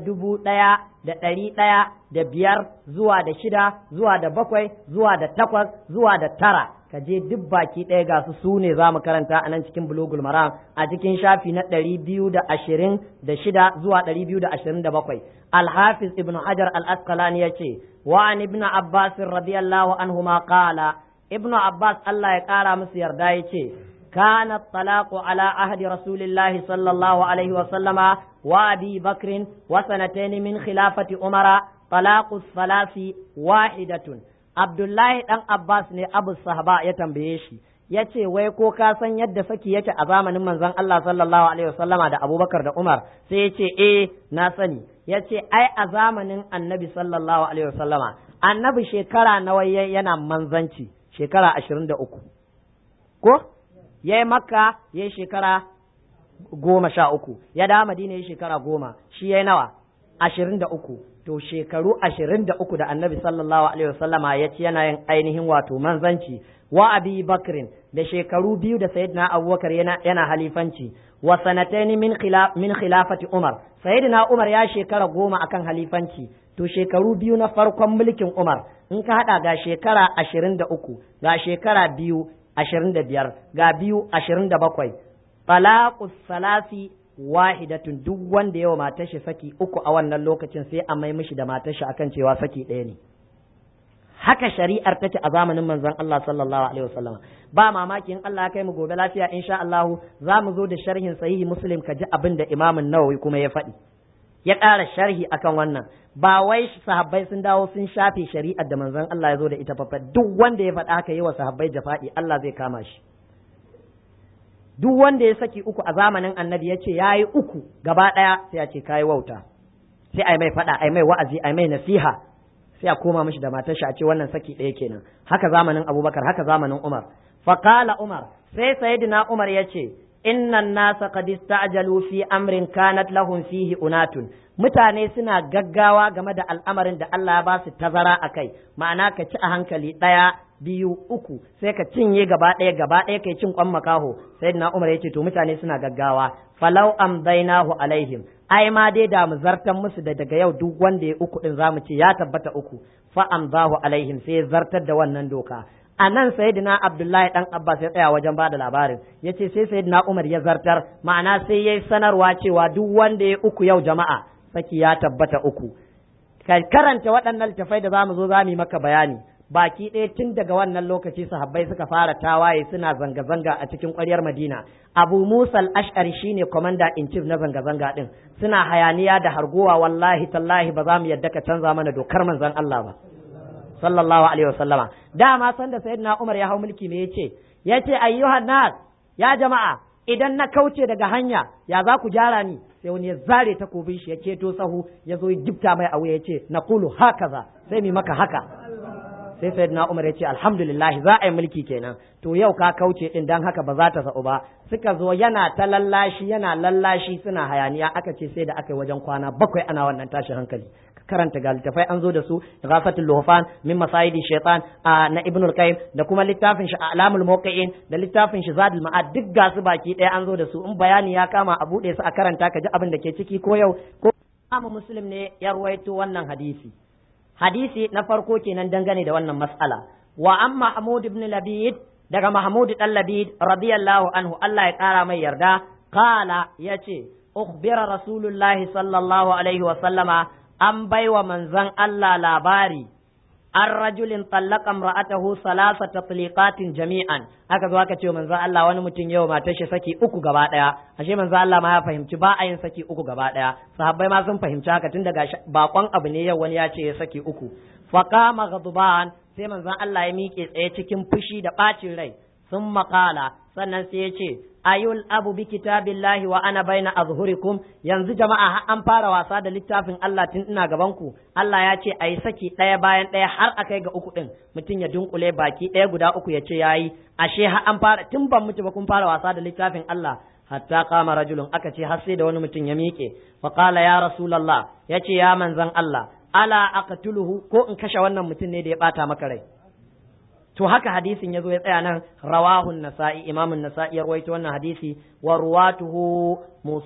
1105 zuwa da 6 zuwa da 7 zuwa da 8 zuwa da 9 ka je duk baki ɗaya ga su ne za mu karanta a nan cikin bulugul maram a cikin shafi na 226 zuwa 227. Al-Hafiz Ibn Hajar Al-Asqalani yace wa an Ibn Abbas radiyallahu anhuma qala, Ibn Abbas Allah ya kara musu yarda yace كان الطلاق على عهد رسول الله صلى الله عليه وسلم وأبي بكر وسنتين من خلافة عمر طلاق الثلاث واحدة. عبد الله بن عباس ne Abu Sahaba ya tambaye shi yace wai ko ka san yadda saki yake a zamanin manzon Allah sallallahu alaihi wasallama da Abubakar da Umar? Sai yace na sani. Yace ai a zamanin Annabi sallallahu alaihi wasallama Annabi shekara nawa yana manzanci? Shekara 23 ko ya yi makka ya yi shekara 13, ya da madina ya yi shekara 10, shi ya yi nawa 23. To shekaru 23 da annabi sallallahu alaihi wasallama ya ci yana yin ainihin wato manzanci. Wa abi bakrin da shekaru 2 da sayyidina abubakar yana halifanci. Wa sanataini min khilafati umar, sayyidina umar ya shekara 10 akan halifanci. To shekaru 2 na farkon mulkin umar in ka hada ga shekara 23 ga shekara 2 25 ga 27. Talaqus salasi wahidatun, duk wanda yawa matar shi saki 3 a wannan lokacin sai a mai mishi da matar shi akan cewa saki 1 ne. Haka shari'ar take a zamanin manzon Allah sallallahu alaihi wasallam. Ba mamaki in Allah ya kai mu gobe lafiya insha Allah za mu zo da sharhin sahihi Muslim ka ji abin da Imam An-Nawawi kuma ya faɗi. Ya ƙara sharhi akan wannan. Ba wai sahabbai sun dawo sun shafe shari'ar da manzon Allah ya zo da ita fa, duk wanda ya faɗa haka yi wa sahabbai jafa'i Allah zai kama shi. Duk wanda ya saki 3 a zamanin annabi ya ce ya yi 3 gaba ɗaya sai ya ce ka yi wauta, sai ai mai faɗa, ai mai wa'azi, ai mai nasiha, sai a koma mishi da matar shi a ce wannan saki 1 kenan. Haka zamanin Abubakar, haka zamanin Umar. Faqala Umar, sai sayyidina Umar ya ce innan nasa qad ista'jalu fi amrin kanat lahum fihi unatun. Mutane suna gaggawa game da al'amarin da Allah ya ba su tazara akai, ma'ana ka ci a hankali 1 2 3 sai ka cinye gaba ɗaya kai cin kwan makaho. Sayyidina Umar yace to mutane suna gaggawa, falau amdainahu alaihim, ai ma dai da mu zartan musu da daga yau duk wanda ya 3 din zamu ce ya tabbata 3, fa amdahu alaihim, sai zartar da wannan doka. A nan sayyidina Abdullahi dan Abbas ya tsaya wajen bada labarin, yace sai sayyidina Umar ya zartar, ma'ana sai yayi sanarwa cewa duk wanda ya 3 yau jama'a saki ya tabbata 3. Ka karanta waɗannan littafai da zamu zo zamu yi maka bayani. Baki ɗaya tun daga wannan lokaci sahabbai suka fara tawaye suna zanga-zanga a cikin ƙwaryar Madina. Abu Musa al-Ash'ari shine commander in chief na zanga-zanga din. Suna hayaniya da hargowa, wallahi tallahi ba za mu yadda ka canza mana dokar manzon Allah ba sallallahu alaihi wasallama. Dama sanda sayyidina Umar ya hau mulki me yace ayyuhan nas, ya jama'a idan na kauce daga hanya ya za ku gyara ni? Sai wani ya zare takobin shi ya ceto sahu, ya zo ya gifta mai a wuya yace naqulu hakaza, sai mi maka haka. Sai sayyidina Umar ya ce alhamdulillah za a yi mulki kenan. To yau ka kauce din dan haka ba za ta sa'u ba. Suka zo yana ta lallashi suna hayaniya, aka ce sai da aka yi wajen kwana 7 ana wannan tashin hankali. Karanta ga littafai an zo da su, Ghafatul Luhfan min Masayidi Shaytan na Ibn al-Qayyim, da kuma littafin shi Alamul Muwaqqi'in, da littafin shi Zadul Ma'ad, duk ga su baki ɗaya an zo da su. In bayani ya kama a bude su a karanta ka ji abin da ke ciki ko yau ko Imam Muslim ne ya ruwaito wannan hadisi. Hadisi na farko kenan dangane da wannan mas'ala. Wa an Mahmud ibn Labid, daga Mahmud dan Labid radiyallahu anhu, Allah ya kara mai yarda, qala yace ukhbira Rasulullahi sallallahu alaihi wa sallama, an baiwa manzon Allah labari an rajulin tallaka imra'atahu 3 tatliqatin jami'an. Aka zo aka ce manzon Allah wani mutum yau matar shi saki 3 gaba daya. Ashe manzon Allah ma ya fahimci ba a yin saki 3 gaba daya. Sahabbai ma sun fahimci haka tun daga bakon abu ne yau wani ya ce ya saki 3. Faqama ghadban, sai manzon Allah ya miƙe tsaye cikin fushi da bacin rai. thumma qala sannan sai ya ce ayul abu bi kitabillahi wa ana baina azhurikum yanzu jama'a an fara wasa da littafin Allah tun ina gaban ku Allah ya ce ayi saki ɗaya bayan ɗaya har akai ga uku din mutum ya dunkule baki ɗaya guda uku ya ce yayi ashe har an fara tun ban mutu ba kun fara wasa da littafin Allah hatta qama rajulun aka ce har sai da wani mutum ya miƙe fa qala ya rasulullah yace ya manzon Allah ala aqtuluhu ko in kashe wannan mutum ne da ya bata maka rai to haka hadisin yazo ya tsaya nan rawahu an-nasa'i imam an-nasa'i ya rawaito wannan hadisi wa ruwatuhu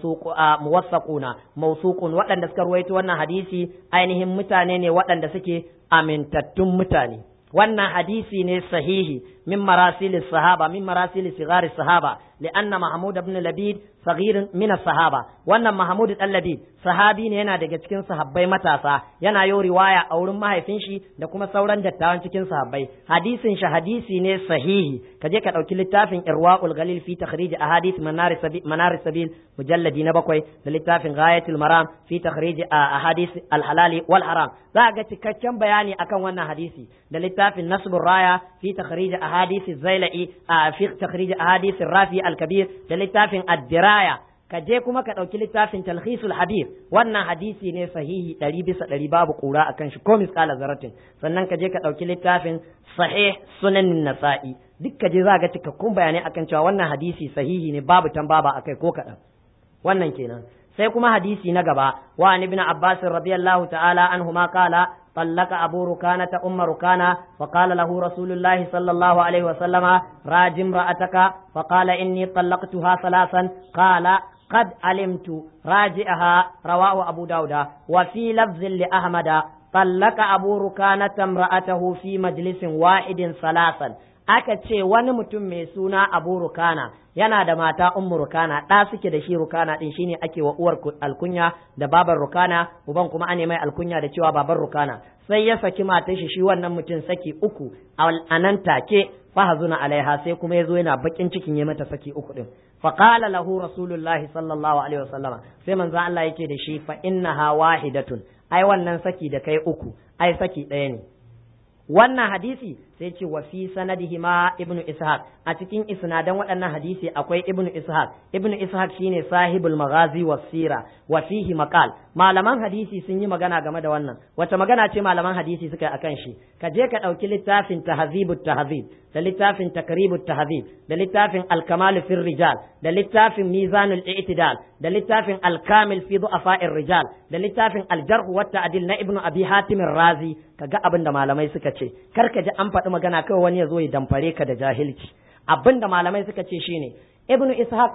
muwassaquna mawsuqun waɗanda suka rawaito wannan hadisi ainihin mutane ne waɗanda suke amintattun mutane wannan hadisi ne sahihi min marasil sahaba min marasil sigar sahaba lianna mahmud ibn labid صغير من الصحابة wannan Mahmud dan Labid sahabi ne yana daga cikin sahabbai matasa yana yau riwaya a wurin mahaifin shi da kuma sauran dattawan cikin sahabbai hadisin shi hadisi ne sahihi kaje ka dauki littafin Irwaul Ghalil fi takhrij ahadith manar sabil mujalladi na 7 da littafin Ghayatul Maram fi takhrij ahadith al-halali wal haram za ga cikakken bayani akan wannan hadisi da littafin Nasbur Raya fi takhrij ahadith az-Zailai fi takhrij ahadith ar-Rafi al-Kabir da littafin ad-Diraya ka je kuma ka ɗauki littafin talhisul habib wannan hadisi ne sahihi 100% babu ƙura akan shi ko misƙala zaratin sannan ka je ka ɗauki littafin sahih sunanin nasa'i duk ka je za ga cikakkun bayanai akan cewa wannan hadisi sahihi ne babu tambaba akai ko kaɗan wannan kenan sai kuma hadisi na gaba wa ibn abbas radiyallahu ta'ala anhuma qala طلق أبو ركانة أم ركانة فقال له رسول الله صلى الله عليه وسلم راج امرأتك فقال إني طلقتها ثلاثا قال قد علمت راجعها رواه أبو داود وفي لفظ لأحمد طلق أبو ركانة امرأته في مجلس واحد ثلاثا aka ce wani mutum mai suna Abu Rukana yana da mata Ummu Rukana da suke da shi Rukana din shine ake wa uwar alkunya da babar Rukana uban kuma ane mai alkunya da cewa babar Rukana sai ya saki matar shi wannan mutum saki uku a nan take fahazuna alaiha sai kuma yazo yana bakin cikin ya mata saki uku din fa qala lahu rasulullahi sallallahu alaihi wasallama sai manzo Allah yake da shi fa innaha wahidatun ai wannan saki da kai uku ai saki ɗaya ne wannan hadisi sai ce wa fi sanadihi ma ibnu ishaq a cikin isnadan waɗannan hadisi akwai ibnu ishaq shine sahibul maghazi was sira wa fihi maqal malaman hadisi sun yi magana game da wannan wata magana ce malaman hadisi suka yi akan shi ka je ka dauki littafin tahzibut tahzib da littafin takribut tahzib da littafin al-kamal fi rijal da littafin mizanul i'tidal da littafin al-kamil fi du'afa'ir rijal da littafin al-jarh wa ta'dil na ibnu abi hatim ar-razi kaga abin da malamai suka ce kar ka ji an faɗi magana kawai wani ya zo ya damfare ka da jahilci abin da malamai suka ce shine ibnu ishaq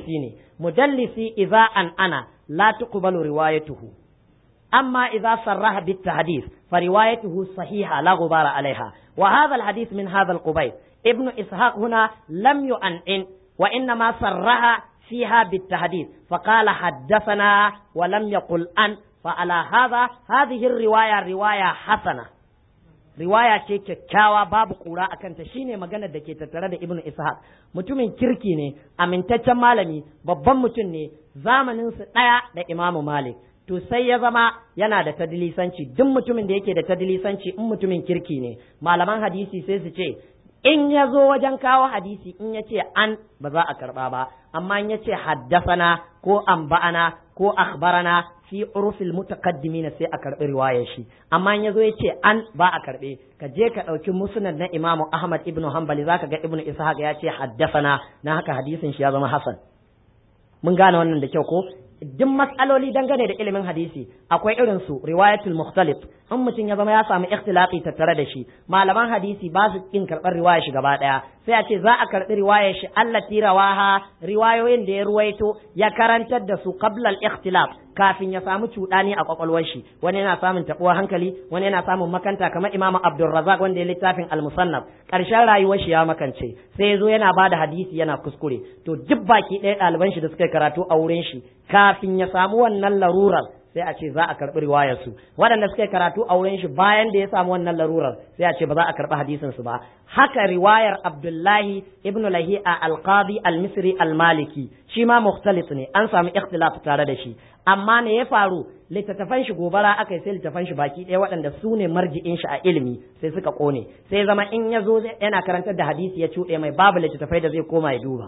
mudallisi idza an ana la tuqbalu riwayatuhu amma idza sarraha bit tahdith fa riwayatuhu sahiha la ghubara alaiha wa hadha al hadith min hadha al qubayl ibnu ishaq huna lam yu'an wa inma sarraha fiha bit tahdith fa qala haddathana wa lam yaqul an فعلى هذا هذه الرواية رواية حسنة riwaya ce kyakkyawa babu kura a kanta shine maganar da ke tattare da ibnu ishaq mutumin kirki ne amintaccen malami babban mutum ne zamanin su daya da imamu malik to sai ya zama yana da tadlisanci duk mutumin da yake da tadlisanci in mutumin kirki ne malaman hadisi sai su ce in ya zo wajen kawo hadisi in ya ce an ba za a karba ba amma in ya ce haddasana ko amba'ana ko akhbarana fi urufil mutaqaddimin sai a karbi riwayar shi amma in yazo yace an ba a karbe ka je ka dauki musnad na Imam Ahmad ibn Hanbali zaka ga Ibn Ishaq ya ce haddathana na haka hadisin shi ya zama hasan mun gane wannan da kyau ko duk matsaloli dangane da ilimin hadisi akwai irin su riwayatul mukhtalif in mutum ya zama ya samu ikhtilafi tattare da shi malaman hadisi ba su kin karɓar riwayar shi gaba daya sai a ce za a karɓi riwayar shi allati rawaha riwayoyin da ya ruwaito ya karantar da su qabla al-ikhtilaf kafin ya samu cuɗani a kwakwalwar shi wani yana samun tabuwar hankali wani yana samun makanta kamar Imam Abdurrazzaq wanda ya littafin al-Musannaf karshen rayuwar shi ya makance sai ya zo yana bada hadisi yana kuskure to duk baki ɗaya ɗaliban shi da suka karatu a wurin shi kafin ya samu wannan larurar sai a ce za a karɓi riwayar su waɗanda suka karatu a wurin shi bayan da ya samu wannan larurar sai a ce ba za a karɓi hadisin su ba haka riwayar Abdullahi ibn Lahi'a al-Qadi al-Misri al-Maliki shi ma mukhtalif ne an samu ikhtilaf tare da shi amma ne ya faru littattafan shi gobara aka yi sai littattafan shi baki ɗaya waɗanda su ne marji'in shi a ilimi sai suka ƙone sai zama in ya zo yana karantar da hadisi ya cuɗe mai babu littattafai da zai koma ya duba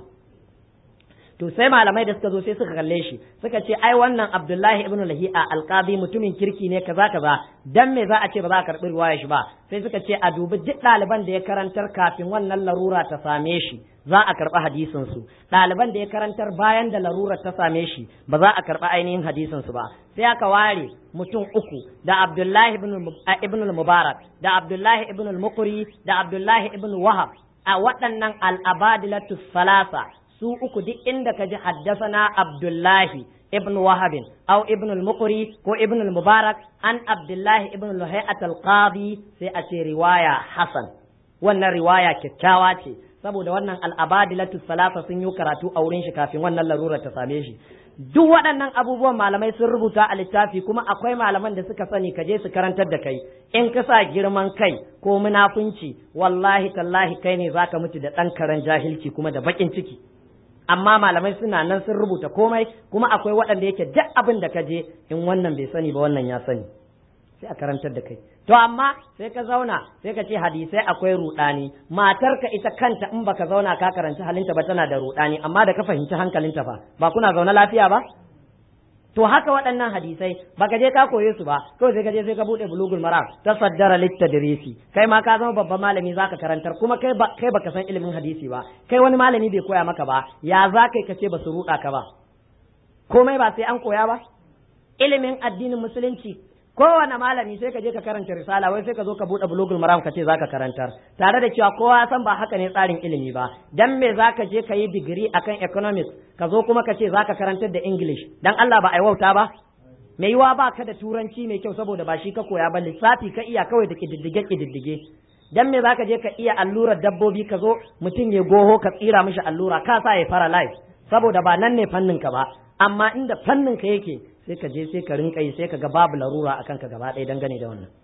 to sai malamai da suka zo sai suka kalle shi suka ce ai wannan Abdullahi ibn Lahi'a alqadi mutumin kirki ne kaza kaza dan me za a ce ba za a karɓi riwayar shi ba sai suka ce a dubi duk ɗaliban da ya karantar kafin wannan larura ta same shi za a karɓi hadisin su ɗaliban da ya karantar bayan da larurar ta same shi ba za a karɓi ainihin hadisin su ba sai aka ware mutum uku da Abdullahi ibn al-Mubarak da Abdullahi ibn al-Muqri da Abdullahi ibn Wahab a waɗannan al-abadilatu salasa su uku duk inda ka ji haddasana Abdullahi ibn Wahabin aw ibn al-Muqri ko ibn al-Mubarak an Abdullahi ibn Luhayat al-Qadi sai a ce riwaya hasan wannan riwaya kyakkyawa ce saboda wannan al-abadilatu salasa sun yi karatu a wurin shi kafin wannan larurar ta same shi duk waɗannan abubuwan malamai sun rubuta a littafi kuma akwai malaman da suka sani ka je su karantar da kai in ka sa girman kai ko munafunci wallahi tallahi kai ne zaka mutu da ɗan karen jahilci kuma da baƙin ciki amma malamai suna nan sun rubuta komai kuma akwai waɗanda yake duk abin da ka je in wannan bai sani ba wannan ya sani sai a karantar da kai to amma sai ka zauna sai ka ce hadisai akwai rudani matarka ita kanta in baka zauna ka karanci halinta ba tana da rudani amma da ka fahimci hankalinta fa ba kuna zaune lafiya ba to haka waɗannan hadisai baka je ka koye su ba kawai sai ka je sai ka bude bulugul maram tasaddara littadrisi kai ma ka zama babban malami zaka karantar kuma kai baka san ilimin hadisi ba kai wani malami bai koya maka ba ya za kai ka ce ba su ruɗa ka ba komai ba sai an koya ba ilimin addinin musulunci kowane malami sai ka je ka karanta risala wai sai ka zo ka bude bulugul maram ka ce zaka karantar tare da cewa kowa san ba haka ne tsarin ilimi ba dan me zaka je ka yi digiri akan economics ka zo kuma ka ce zaka karantar da English dan Allah ba ai wauta ba me yiwa ba ka da turanci mai kyau saboda ba shi ka koya ba lissafi ka iya kawai da kididdige dan me zaka je ka iya allurar dabbobi ka zo mutum ya goho ka tsira mishi allura ka sa ya fara life saboda ba nan ne fannin ka ba amma inda fannin ka yake sai ka je sai ka rinka yi sai ka ga babu larura akan ka gaba ɗaya dangane da wannan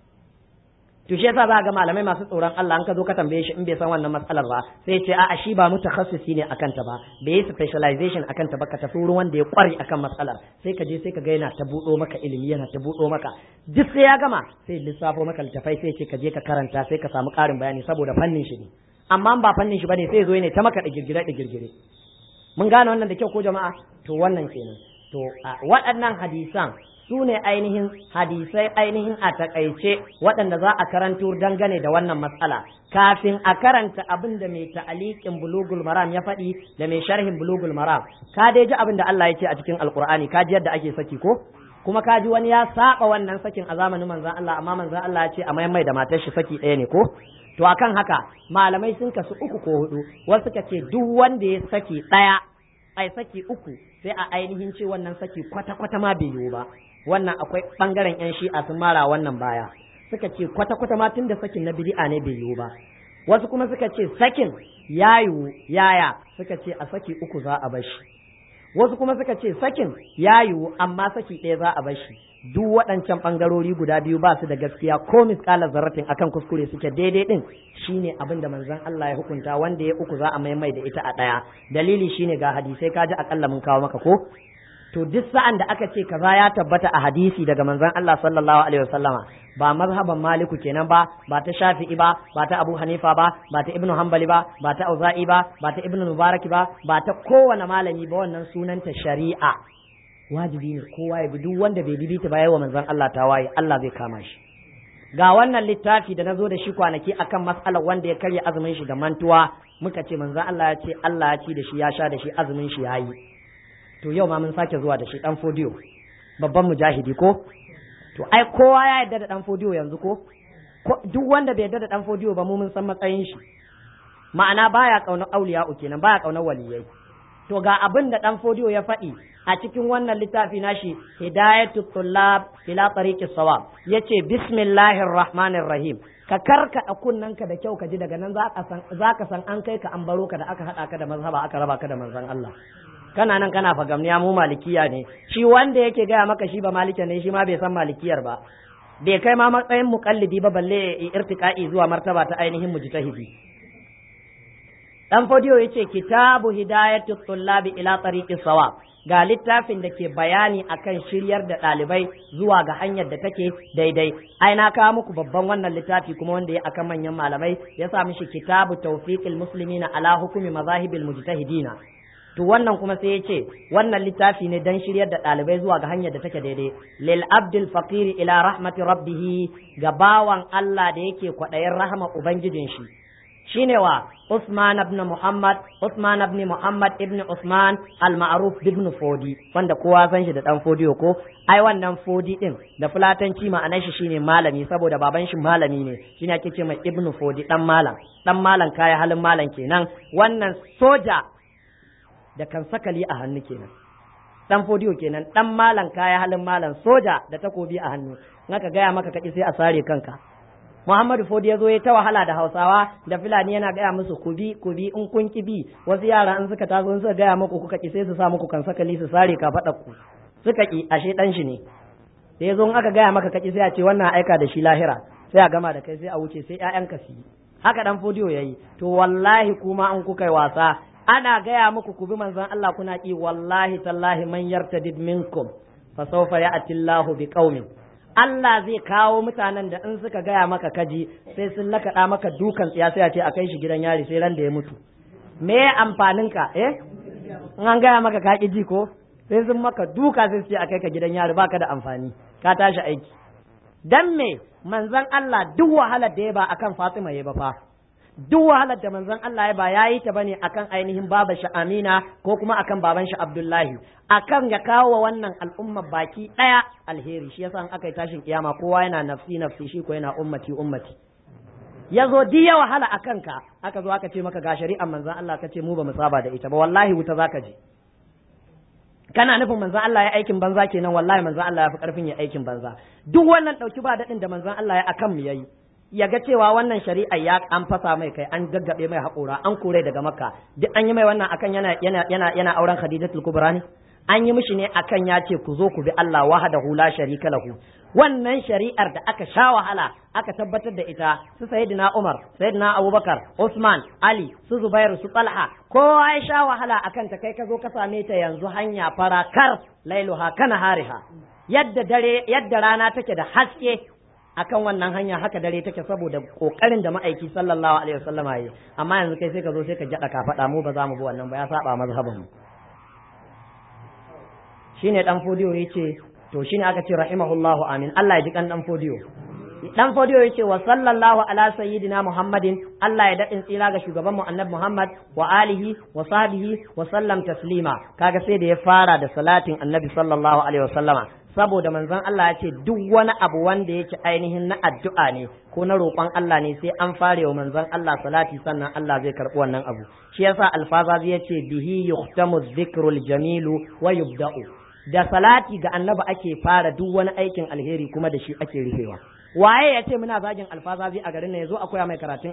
to shi yasa za ga malamai masu tsoron Allah an ka zo ka tambaye shi in bai san wannan matsalar ba sai ya ce a'a shi ba mutakhassisi ne akan ta ba bai yi specialization akan ta ba ka tafi wurin wanda ya kware akan matsalar sai ka je sai ka ga yana ta buɗo maka ilimi yana ta buɗo maka duk sai ya gama sai lissafo maka littafai sai ce ka je ka karanta sai ka samu ƙarin bayani saboda fannin shi ne amma ba fannin shi bane sai zo ne ta maka da girgire mun gane wannan da kyau ko jama'a to wannan kenan to waɗannan hadisan su ne ainihin hadisai ainihin a takaice waɗanda za a karanto dangane da wannan matsala kafin a karanta abin da mai ta'aliqin bulugul maram ya faɗi da mai sharhin bulugul maram ka dai ji abin da Allah ya ce a cikin alqur'ani ka ji yadda ake saki ko kuma ka ji wani ya saba wannan sakin a zamanin manzon Allah amma manzon Allah ya ce a mai da matar shi saki ɗaya ne ko to akan haka malamai sun kasu uku ko hudu wasu suka ce duk wanda ya saki ɗaya ai saki uku sai a ainihin ce wannan saki kwata-kwata ma bai yiwu ba wannan akwai bangaren yan shi'a sun mara wannan baya suka ce kwata-kwata ma tun da sakin na bid'a ne bai yiwu ba wasu kuma suka ce sakin ya yiwu yaya suka ce a saki uku za a bashi wasu kuma suka ce sakin ya yiwu amma saki ɗaya za a bashi duk waɗancan ɓangarori guda biyu ba su da gaskiya ko misƙalar zarratin akan kuskure suke daidai ɗin shine abin da manzon Allah ya hukunta wanda ya uku za a maimai da ita a ɗaya dalili shine ga hadisai kaji akalla mun kawo maka ko to duk sa'an da aka ce kaza ya tabbata a hadisi daga manzon Allah sallallahu alaihi wasallama ba mazhaban Maliku kenan ba ta Shafi'i ba ta Abu Hanifa ba ta Ibn Hanbali ba ta Auza'i ba ta Ibn Mubarak ba ta kowane malami ba wannan sunanta shari'a wajibi ne kowa ya bi duk wanda bai bi ta ba yawa manzon Allah tawaye Allah zai kama shi ga wannan littafi da nazo da shi kwanaki akan mas'alar wanda ya karya azumin shi da mantuwa muka ce manzon Allah ya ce Allah ya ci da shi ya sha da shi azumin shi yayi to yau ma mun sake zuwa da shi dan fodiyo babban mujahidi ko to ai kowa ya yarda da dan fodiyo yanzu ko duk wanda bai yarda da dan fodiyo ba mu mun san matsayin shi ma'ana baya kaunar auliya'u kenan baya kaunar waliyai to ga abin da dan fodiyo ya faɗi a cikin wannan littafi nashi hidayatul tullab ila tariqis sawab yace bismillahir rahmanir rahim ka karkada kunnanka da kyau ka ji daga nan zaka san an kai ka an baro ka da aka hada ka da mazhaba aka raba ka da manzon Allah kana nan kana fagamniya mu malikiya ne shi wanda yake gaya maka shi ba malika ne shi ma bai san malikiyar ba bai kai ma matsayin muqallidi ba balle irtiqa'i zuwa martaba ta ainihin mujtahidi dan fodiyo yace kitabu hidayatut tullabi ila tariqis sawab ga littafin da ke bayani akan shiryar da ɗalibai zuwa ga hanyar da take daidai. Ai na kawo muku babban wannan littafi kuma wanda ya akan manyan malamai, ya sa mishi kitabu tawfiqil muslimina ala hukumi mazahibil mujtahidina. To wannan kuma sai ya ce wannan littafi ne dan shiryar da ɗalibai zuwa ga hanyar da take daidai. Lil abdil faqiri ila rahmati rabbih, ga bawan Allah da yake kwaɗayin rahama ubangijin shi. Shine wa Usman ibn Muhammad ibn Usman al-Ma'ruf ibn Fodi, wanda kowa san shi da dan Fodiyo ko. Ai wannan Fodi din da fulatanci ma'anar shi shine malami, saboda baban shi malami ne, shine ake ce mai ibn Fodi, dan malam kaya halin malam kenan. Wannan soja da kan sakali a hannu kenan, dan Fodiyo kenan, dan malam kaya halin malam, soja da takobi a hannu. In aka gaya maka kaci sai a sare kanka. Muhammadu Fodi ya zo ya ta wahala da Hausawa da Fulani, yana gaya musu kubi in kun ki bi, wasu yara in suka taso in suka gaya muku kuka ki sai su sa muku kan sakali su sare ka faɗa ku, suka ki ashe dan shi ne. Da ya zo in aka gaya maka kaki sai a ce wannan aika da shi lahira, sai a gama da kai sai a wuce sai ƴaƴanka su yi. Haka dan Fodiyo yayi. To wallahi kuma an kuka yi wasa, ana gaya muku ku bi manzon Allah kuna ki, wallahi tallahi man yartadid minkum fa sawfa ya'ti Allahu bi qaumin, Allah zai kawo mutanen da in suka gaya maka kaji sai sun lakaɗa maka dukan tsiya, sai a ce a kai shi gidan yari sai ran da ya mutu. Me amfanin ka in an gaya maka ka ji ko sai sun maka duka sai su ce a kai ka gidan yari, baka da amfani, ka tashi aiki. Dan me manzon Allah duk wahalar da ya ba akan Fatima ya ba fa, duk wahalar da manzon Allah ya ba yayi ta bane akan ainihin baban shi Amina ko kuma akan baban shi Abdullahi, akan ya kawo wannan al'umma baki daya alheri. Shi yasa aka yi tashin kiyama kowa yana nafsi nafsi, shi ko yana ummati ummati. Yazo diya wahala akan ka, aka zo aka ce maka ga shari'ar manzon Allah, ka ce mu ba mu saba da ita ba, wallahi wuta zaka je. Kana nufin manzon Allah ya aikin banza kenan? Wallahi manzon Allah ya fi karfin ya aikin banza. Duk wannan dauki ba dadin da manzon Allah ya akan mu yayi, ya ga cewa wannan shari'a ya an fasa mai kai, an gaggabe mai haƙura, an kore daga Makka. Duk an yi mai wannan akan yana auren Khadijatul Kubra ne? An yi mishi ne akan ya ce ku zo ku bi Allah wahdahu la sharika lahu. Wannan shari'ar da aka sha wahala aka tabbatar da ita, su Sayyidina Umar, Sayyidina Abubakar, Usman, Ali, su Zubairu, su Talha, kowa ya sha wahala akan ta, kai ka zo ka same ta yanzu hanya farakar, lailuha kana hariha. Yadda rana take da haske akan wannan hanya, haka dare take, saboda kokarin da ma'aiki sallallahu alaihi wasallam yayi. Amma yanzu kai sai ka zo sai ka jada ka faɗa mu ba za mu bi wannan ba, ya saba mazhabin mu. Shine dan Fodiyo yace, to shine aka ce rahimahullahu amin, Allah ya ji kan dan Fodiyo. Dan Fodiyo yace wa sallallahu ala sayyidina Muhammadin, Allah ya dadin tsira ga shugaban mu annabi Muhammad wa alihi wa sahbihi wa sallam taslima. Kaga sai da ya fara da salatin annabi sallallahu alaihi wasallama, saboda manzon Allah ya ce duk wani abu wanda yake ainihin na addu'a ne ko na roƙon Allah ne sai an fare wa manzon Allah salati, sannan Allah zai karɓi wannan abu. Shi yasa alfazazi ya ce bihi yuhtamu dhikrul jamilu wa yubda'u, da salati ga annabi ake fara duk wani aikin alheri kuma da shi ake rufewa. Waye ya ce muna zagin alfazazi a garin nan, yazo akwai mai karatun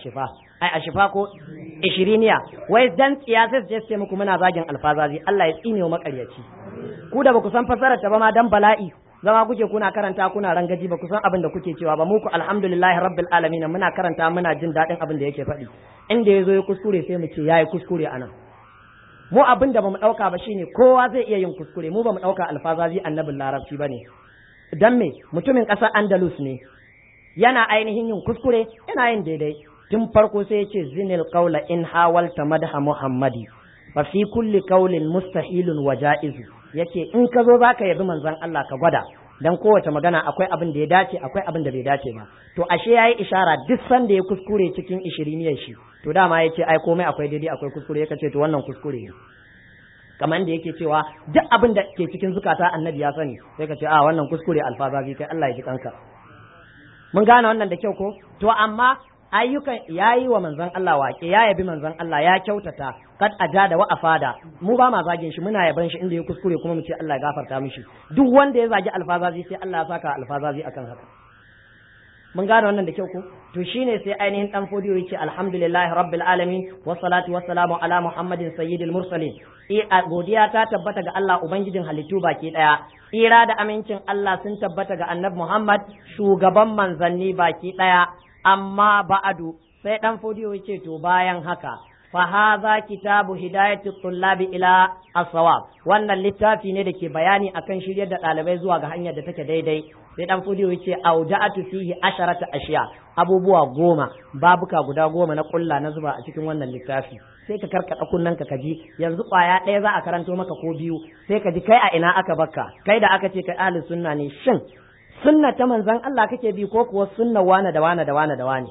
ashifa ko ishiriniya, wai dan tsiya sai su ce muku muna zagin alfazazi. Allah ya tsine wa makaryaci. Ku da baku san fasarar ta ba ma dan bala'i, zama kuke kuna karanta kuna rangaji, baku san abin da kuke cewa ba. Mu ku alhamdulillahi rabbil alamin muna karanta muna jin dadin abin da yake faɗi. Inda yazo ya kuskure sai mu ce yayi kuskure anan. Mu abin da bamu dauka ba shine kowa zai iya yin kuskure, mu bamu dauka alfazazi annabin larabci bane. Dan me mutumin ƙasar Andalus ne, yana ainihin yin kuskure, yana yin daidai. Tun farko sai ya ce zinil qawla in hawalta madha Muhammadi fa fi kulli qawlin mustahilun wa ja'izu. Yace in ka zo zaka yabi manzon Allah ka gwada, dan kowace magana akwai abin da ya dace akwai abin da bai dace ba. To ashe yayi ishara duk sanda ya kuskure cikin ishiriniyar shi, to dama yace ai komai akwai daidai akwai kuskure, yake ce to wannan kuskure ne. Kamar da yake cewa duk abin da ke cikin zukata annabi ya sani, sai ka ce a wannan kuskure alfazazi kai, Allah ya ji kanka. Mun gane wannan da kyau ko? To amma ayyukan yayi wa manzon Allah waƙe, ya yabi manzon Allah, ya kyautata, kad ajada wa afada. Mu ba ma zagin shi, muna yaban shi inda ya kuskure kuma mu ce Allah ya gafarta mishi. Duk wanda ya zagi alfazazi sai Allah ya saka alfazazi akan haka. Mun gane wannan da kyau ko? To shine sai ainihin dan Fodiyo yace alhamdulillahi rabbil alamin wassalatu wassalamu ala Muhammadin sayyidil mursalin. Godiya ta tabbata ga Allah ubangijin halittu baki daya. Tsira da amincin Allah sun tabbata ga Annabi Muhammad shugaban manzanni baki daya. Amma ba'adu, sai dan Fodiyo yace to bayan haka fa hadha kitabu hidayati tullabi ila as-sawab. Wannan littafi ne da ke bayani akan shiryar da ɗalibai zuwa ga hanyar da take daidai. Sai dan Fodiyo yace auja'atu fihi asharata ashiya, abubuwa 10, babuka guda 10 na kulla na zuba a cikin wannan littafi. Sai ka karkada kunnanka ka ji, yanzu kwaya ɗaya za a karanto maka ko biyu, sai ka ji kai a ina aka bakka, kai da aka ce kai ahlus sunna ne, shin sunna ta manzon Allah kake bi ko kuwa sunna wane da wane da wane da wane?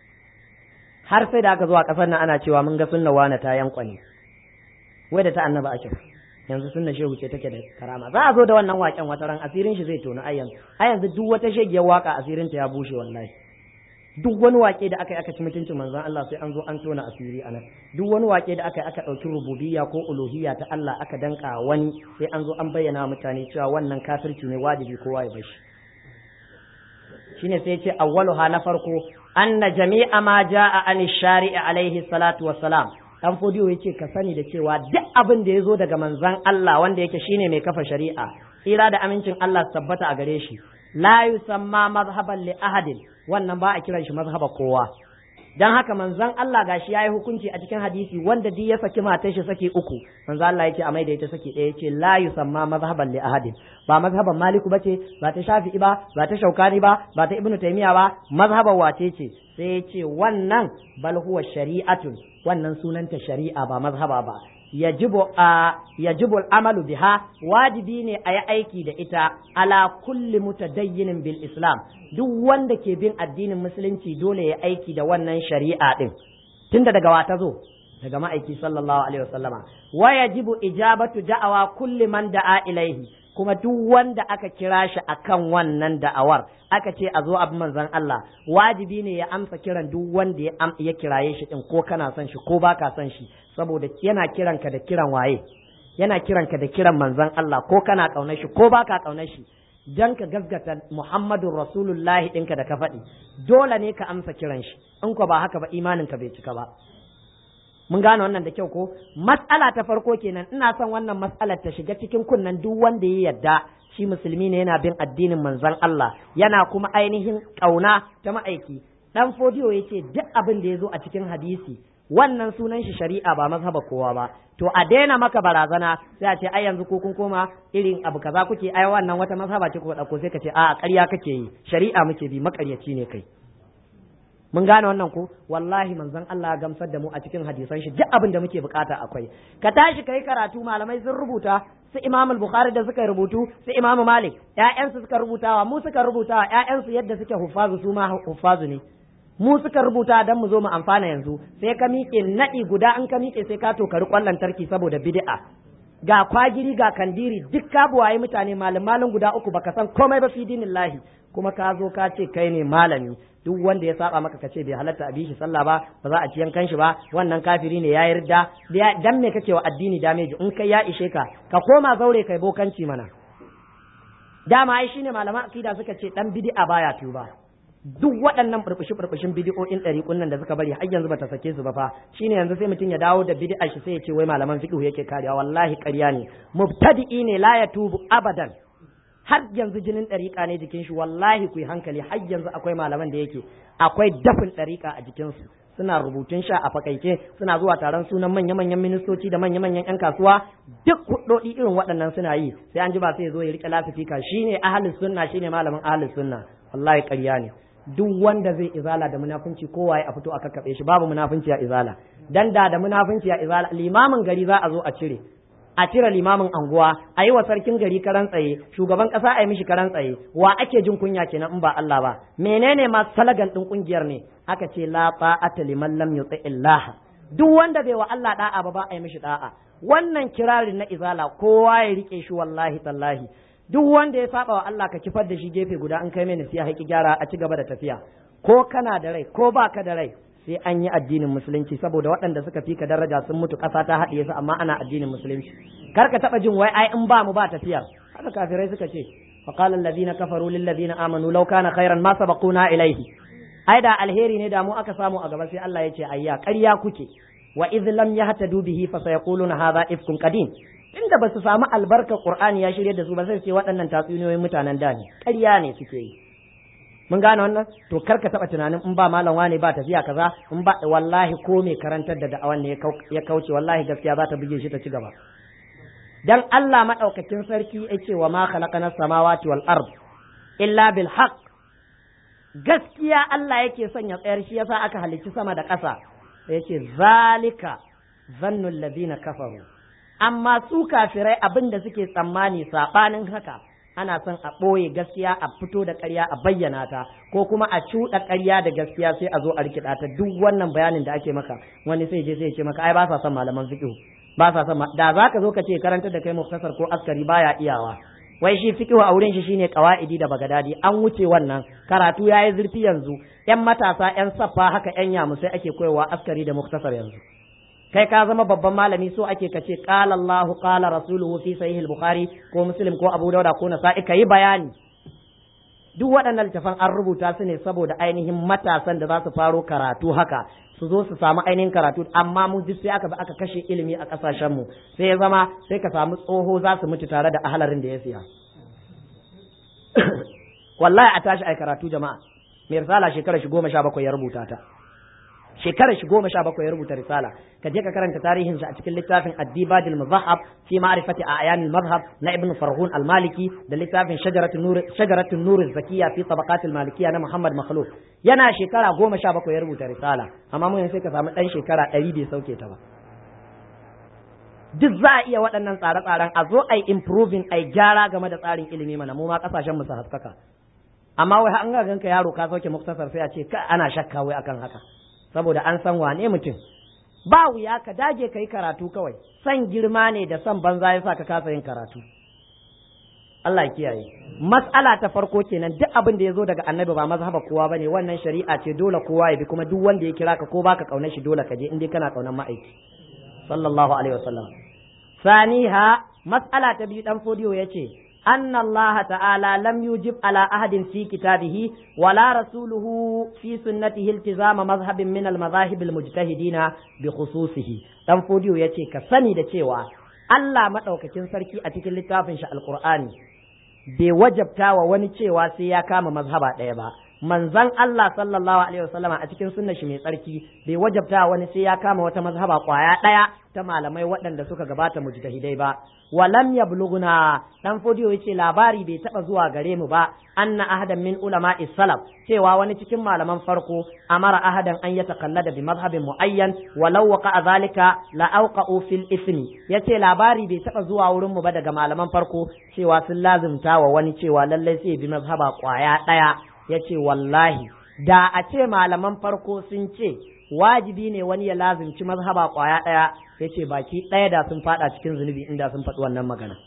Har sai da aka zo a kasar nan ana cewa mun ga sunna wane ta yankwane, wai da ta annaba ake, yanzu sunna shehu ce take da karama. Za a zo da wannan waken wata ran, asirin shi zai tona yanzu duk wata shegiyar waka asirin ta ya bushe wallahi. Duk wani wake da aka yi aka ci mutuncin manzon Allah sai an zo an tona asiri anan. Duk wani wake da aka yi aka ɗauki rububiyya ko uluhiyya ta Allah aka danka wani, sai an zo an bayyana mutane cewa wannan kafirci ne, wajibi kowa ya bashi. Shine sai ce awwaluha, na farko, anna jami'a ma jaa an shari'i alaihi salatu wassalam. Dan Fodiyo yace ka sani da cewa duk abin da yazo daga manzon Allah wanda yake shine mai kafa shari'a, tsira da amincin Allah su tabbata a gare shi, la yusamma mazhaban li ahadin, wannan ba a kiran shi mazhaba kowa. Dan haka manzon Allah gashi yayi hukunci a cikin hadisi, wanda duk ya saki matar shi saki 3, manzon Allah yake a maida ita saki 1, yace la yusamma mazhaban li ahadin, ba mazhaban Maliku bace, ba ta Shafi'i ba, ba ta Shaukani ba, ba ta Ibn Taymiyyah ba, mazhaban wace ce? Sai yace wannan bal huwa shari'atun, wannan sunanta shari'a ba mazhaba ba. yajibu al'amalu biha, wajibi ne a yi aiki da ita ala kulli mutadayyinin bil islam, duk wanda ke bin addinin musulunci dole ya aiki da wannan shari'a din. Tunda daga wata zo daga ma'aiki sallallahu alaihi wasallama. Wa yajibu ijabatu da'awa kulli man da'a ilaihi, kuma duk wanda aka kira shi akan wannan da'awar aka ce a zo abin manzon Allah, wajibi ne ya amsa kiran duk wanda ya kiraye shi din, ko kana son shi ko baka son shi, saboda yana kiranka da kiran waye? Yana kiranka da kiran manzon Allah, ko kana kaunar shi ko baka kaunar shi, dan ka gaskata Muhammadur Rasulullahi ɗinka da ka faɗi, dole ne ka amsa kiran shi, in ko ba haka ba imanin ka bai cika ba. Mun gane wannan da kyau ko? Mas'ala ta farko kenan, ina son wannan mas'alar ta shiga cikin kunnen duk wanda ya yarda shi musulmi ne, yana bin addinin manzon Allah, yana kuma ainihin kauna ta ma'aiki. Dan Fodiyo yace duk abin da ya zo a cikin hadisi, wannan sunan shi shari'a ba mazhaba kowa ba. To a daina maka barazana sai a ce ai yanzu ko kun koma irin abu kaza kuke, ai wannan wata mazhaba ce ku dauko, sai ka ce a ƙarya kake yi, shari'a muke bi, makaryaci ne kai. Mun gane wannan ko? Wallahi manzon Allah ya gamsar da mu a cikin hadisan shi, duk abin da muke bukata akwai. Ka tashi kai karatu, malamai sun rubuta, su Imam al-Bukhari da suka rubutu, su Imam Malik ƴaƴansu suka rubutawa, mu suka rubutawa ƴaƴansu yadda suke huffazu, su ma huffazu ne. Mu suka rubuta dan mu zo mu amfana yanzu. Sai ka miƙe naɗi guda, in ka miƙe sai ka tokari ƙwallon tarki saboda bid'a. Ga kwagiri ga kandiri, duk ka buwaye mutane, malin guda 3 baka san komai ba fi dinillahi, kuma ka zo ka ce kai ne malami. Duk wanda ya saba maka kace bai halatta a bi shi sallah ba, ba za a ci yankan shi ba, wannan kafiri ne, ya yarda. Dan me kake wa addini dameji? In kai ya ishe ka koma zaure kai bokanci mana. Dama ai shine malaman akida suka ce dan bid'a baya tuba. Duk waɗannan burbushin bid'o'in ɗariƙun nan da suka bari har yanzu bata sake su ba fa, shine yanzu sai mutum ya dawo da bid'a shi sai ya ce wai malaman fiqh yake kariya. Wallahi ƙarya ne, mubtadi'i ne, la yatubu abadan. Har yanzu jinin ɗariƙa ne jikin shi, wallahi ku yi hankali, har yanzu akwai malaman da yake akwai dafin ɗariƙa a jikinsu, suna rubutun sha a fakaice, suna zuwa taron sunan manya-manyan ministoci da manya-manyan 'yan kasuwa, duk hudodi irin waɗannan suna yi, sai an ji ba sai ya zo ya riƙe lasifika, shine ahlus sunna, shine malamin ahlus sunna. Wallahi ƙarya ne. Duk wanda zai izala da munafunci, kowa ya fito a kakkaɓe shi, babu munafunci a izala. Dan da munafunci a izala, limamin gari za a zo a cire limamin anguwa, a yi wa sarkin gari karan tsaye, shugaban ƙasa a yi mishi karan tsaye. Wa ake jin kunya kenan in ba Allah ba? Menene ma salagan ɗin ƙungiyar ne? Aka ce la ta'ata liman lam yuti illaha, duk wanda bai wa Allah da'a ba a yi mishi da'a. Wannan kirarin na izala kowa ya rike shi, wallahi tallahi. Duk wanda ya saba wa Allah ka kifar da shi gefe guda, an kai mai nasiha haƙi gyara, a ci gaba da tafiya. Ko kana da rai ko baka da rai, sai an yi addinin musulunci, saboda waɗanda suka fi ka daraja sun mutu, ƙasa ta haɗiye su, amma ana addinin musulunci. Kar ka taɓa jin wai ai in ba mu ba tafiya. Haka kafirai suka ce, fa qala alladhina kafaru lil ladina amanu law kana khairan ma sabaquna ilayhi. Ai da alheri ne da mu aka samu a gaba, sai Allah ya ce ayya ƙarya kuke. Wa idh lam yahtadu bihi fa sayaquluna hadha ifkun qadim. Inda ba su samu albarkar Qur'ani ya shirye da su ba, sai ce waɗannan tatsuniyoyin mutanen da ne, ƙarya ne suke yi. mun gane wannan to kar ka taba tunanin in ba malam wane ba tafiya kaza in ba wallahi ko mai karantar da da'awan ne ya kauce wallahi gaskiya za ta buge shi ta ci gaba dan Allah madaukakin sarki yake wa ma khalaqana samawati wal ard illa bil haqq gaskiya Allah yake son ya tsayar shi yasa aka halicci sama da ƙasa yake zalika zannul ladina kafaru amma su kafirai abinda suke tsammani sabanin haka ana son a ɓoye gaskiya a fito da ƙarya a bayyana ta ko kuma a cuɗa ƙarya da gaskiya sai a zo a rikida ta duk wannan bayanin da ake maka wani sai je sai ce maka ai ba sa son malaman fiqh ba sa son da zaka zo ka ce karanta da kai muktasar ko askari baya iyawa wai shi fiqh a wurin shi shine qawaidi da bagadadi an wuce wannan karatu yayi zurfi yanzu yan matasa yan saffa haka yan yamu sai ake koyewa askari da muktasar yanzu kai ka zama babban malami so ake kace qala Allahu qala rasuluhu fi sahih al-bukhari ko muslim ko abu dauda ko nasa'i kai bayani duk waɗannan littafan an rubuta su ne saboda ainihin matasan da za su faro karatu haka su zo su samu ainihin karatu amma mu duk sai aka kashe ilimi a kasashen mu sai ya zama sai ka samu tsoho za su mutu tare da ahalarin da ya siya wallahi a tashi ai karatu jama'a mai risala shekara 17 ya rubuta ta shekarar 17 ya rubuta risala ka je ka karanta tarihin shi a cikin littafin Ad-Dibajul Muzahhab fi ma'rifati a'yan al-madhhab na Ibn Farhun al-Maliki da littafin Shajaratun Nur az-Zakiyya fi tabaqat al-Malikiyya na Muhammad Makhluf yana shekara 17 ya rubuta risala amma mun sai ka samu dan shekara 100 bai sauke ta ba duk za a iya waɗannan tsare-tsaren a zo ai improving ai gyara game da tsarin ilimi mana mu ma kasashen mu su haskaka amma wai an ga ganka yaro ka sauke muktasar sai a ce ana shakka wai akan haka saboda an san wane mutum ba wuya ka dage ka yi karatu kawai san girma ne da san banza ya sa ka kasa yin karatu Allah kiyaye mas'ala ta farko kenan duk abin da ya zo daga annabi ba mazhaba kowa bane wannan shari'a ce dole kowa ya bi kuma duk wanda ya kira ka ko baka kaunar shi dole ka je in dai kana kaunar ma'aiki sallallahu alaihi wasallam saniha mas'ala ta biyu dan fodiyo yace أن الله تعالى لم يجب على أحد في كتابه ولا رسوله في سنته التزام مذهب من المذاهب المجتهدين بخصوصه dan fodiyo yace ka sani da cewa Allah madaukakin sarki a cikin littafin shi alqur'ani bai wajabta wa wani cewa sai ya kama mazhaba ɗaya ba manzon Allah sallallahu alaihi wasallam a cikin sunnar shi mai tsarki bai wajabta wani sai ya kama wata mazhaba kwaya ɗaya ta malamai waɗanda suka gabata mujtahidai ba walam yablughuna dan fodiyo yace labari bai taba zuwa gare mu ba anna ahadan min ulama'is salaf cewa wani cikin malaman farko amara ahadan an yatakallada bi madhhabin muayyan walau waqa'a zalika la awqa'u fil ismi yace labari bai taba zuwa wurin mu ba daga malaman farko cewa sun lazimta wa wani cewa lallai sai bi mazhaba kwaya daya yace wallahi da a ce malaman farko sun ce wajibi ne wani ya lazimci mazhaba kwaya daya yace baki daya da sun fada cikin zunubi inda sun faɗi wannan magana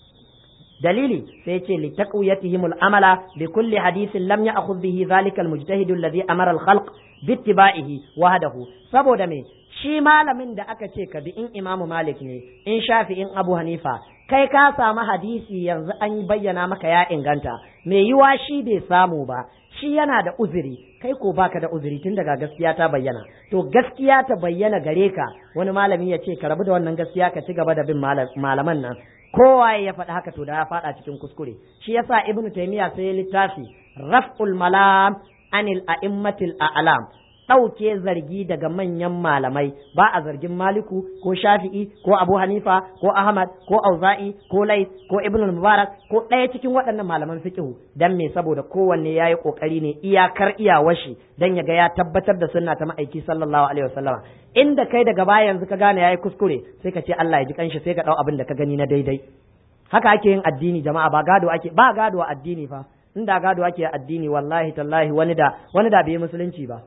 dalili sai yace li taqwiyatihim al-amala bi kulli hadithin lam ya'khudh bihi dhalika al-mujtahid alladhi amara al-khalq bi ittiba'ihi wahdahu saboda me shi malamin da aka ce ka bi in Imam Malik ne in Shafi in Abu Hanifa kai ka samu hadisi yanzu an bayyana maka ya inganta me yiwa shi bai samu ba shi yana da uzuri kai ko baka da uzuri tun daga gaskiya ta bayyana to gaskiya ta bayyana gare ka wani malami ya ce ka rabu da wannan gaskiya ka ci gaba da bin malaman nan kowa ya faɗi haka to da ya faɗa cikin kuskure shi yasa Ibn Taymiyyah sai littafi Raf'ul Malam anil a'immatil a'lam ɗauke zargi daga manyan malamai ba a zargin Maliku ko Shafi'i ko Abu Hanifa ko Ahmad ko Auza'i ko Lais ko Ibn Mubarak ko ɗaya cikin waɗannan malaman fiqh dan me saboda kowanne yayi kokari ne iyakar iyawashi dan ya ga ya tabbatar da sunna ta ma'aiki sallallahu alaihi wasallama inda kai daga baya yanzu ka gane yayi kuskure sai ka ce Allah ya ji kanshi sai ka dau abin da ka gani na daidai haka ake yin addini jama'a ba gado a addini fa inda gado ake addini wallahi tallahi wani da bai musulunci ba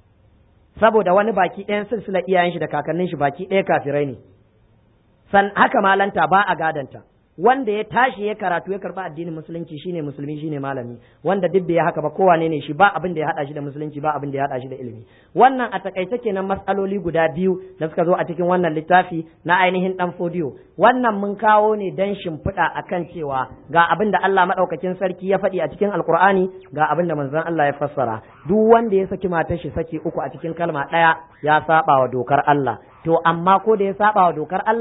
saboda wani baki ɗayan silsila iyayen shi da kakannin shi baki ɗaya kafirai ne haka malanta ba a gadanta wanda ya tashi ya karatu ya karba addinin musulunci shine musulmi shine malami wanda duk bai haka ba kowane ne shi ba abin da ya hada shi da musulunci ba abin da ya hada shi da ilimi wannan a takaice kenan matsaloli guda biyu da suka zo a cikin wannan littafi na ainihin dan fodiyo wannan mun kawo ne dan shimfiɗa akan cewa ga abin da Allah madaukakin sarki ya faɗi a cikin alkur'ani ga abin da manzon Allah ya fassara duk wanda ya saki matar shi saki uku a cikin kalma ɗaya ya saba wa dokar Allah to amma ko da ya saba wa dokar Allah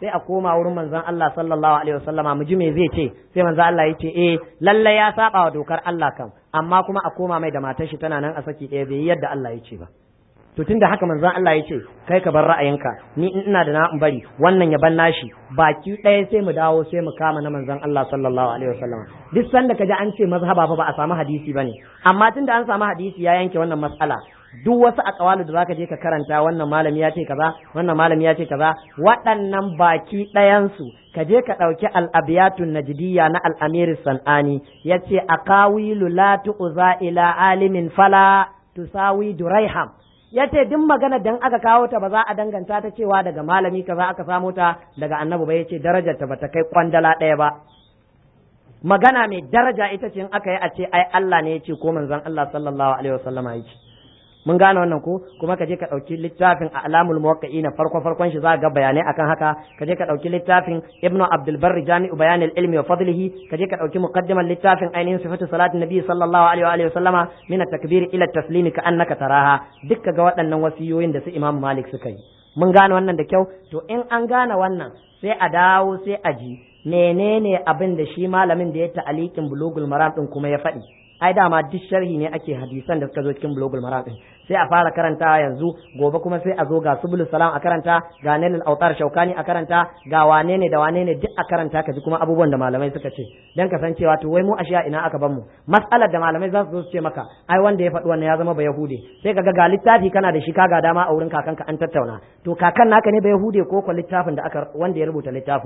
sai a koma wurin manzon Allah sallallahu alaihi wasallama mu ji me zai ce sai manzon Allah ya ce lalle ya saba wa dokar Allah kam amma kuma a koma mai da matar shi tana nan a saki ɗaya bai yadda Allah ya ce ba to tunda haka manzon Allah ya ce kai ka bar ra'ayinka ni ina da na bari wannan ya ban nashi baki ɗaya sai mu dawo sai mu kama na manzon Allah sallallahu alaihi wasallam duk sanda kaji an ce mazhaba fa ba a samu hadisi bane amma tunda an samu hadisi ya yanke wannan mas'ala duk wasu aqwalu da zaka je ka karanta wannan malami ya ce kaza wannan malami ya ce kaza waɗannan baki ɗayan su ka je ka ɗauki al-abiyatun najdiyya na al-amir sanani yace aqawilu la tu'za ila alimin fala tusawi duraiham ya ce duk magana dan aka kawo ta ba za a danganta ta cewa daga malami kaza aka samo ta daga annabi ba yace darajar ta bata kai kwandala ɗaya ba magana mai daraja ita ce in aka yi a ce ai Allah ne yace ko manzon Allah sallallahu alaihi wasallama yace mun gane wannan ko kuma ka je ka dauki littafin A'lamul Muwaqqi'ina farkon shi za ga bayanai akan haka ka je ka dauki littafin Ibn Abdul Barr Jami'u Bayan al-Ilmi wa Fadlihi ka je ka dauki muqaddiman littafin ainihin sifatu salatin nabi sallallahu alaihi wa sallama min at-takbir ila at-taslim ka annaka taraha duk ga waɗannan wasiyoyin da su Imam Malik suka yi mun gane wannan da kyau to in an gane wannan sai a dawo sai a ji menene abin da shi malamin da ya ta'aliqin bulugul maram din kuma ya faɗi ai dama duk sharhi ne ake hadisan da suka zo cikin bulugul maram din sai a fara karantawa yanzu gobe kuma sai a zo ga subul salam a karanta ga nailul autar shaukani a karanta ga wane ne da wane ne duk a karanta ka ji kuma abubuwan da malamai suka ce dan ka san cewa to wai mu ashiya ina aka ban mu mas'alar da malamai za su zo su ce maka ai wanda ya faɗi wannan ya zama ba yahude sai kaga ga littafi kana da shi kaga dama a wurin kakanka an tattauna to kakan naka ne ba yahude ko ko littafin da aka wanda ya rubuta littafin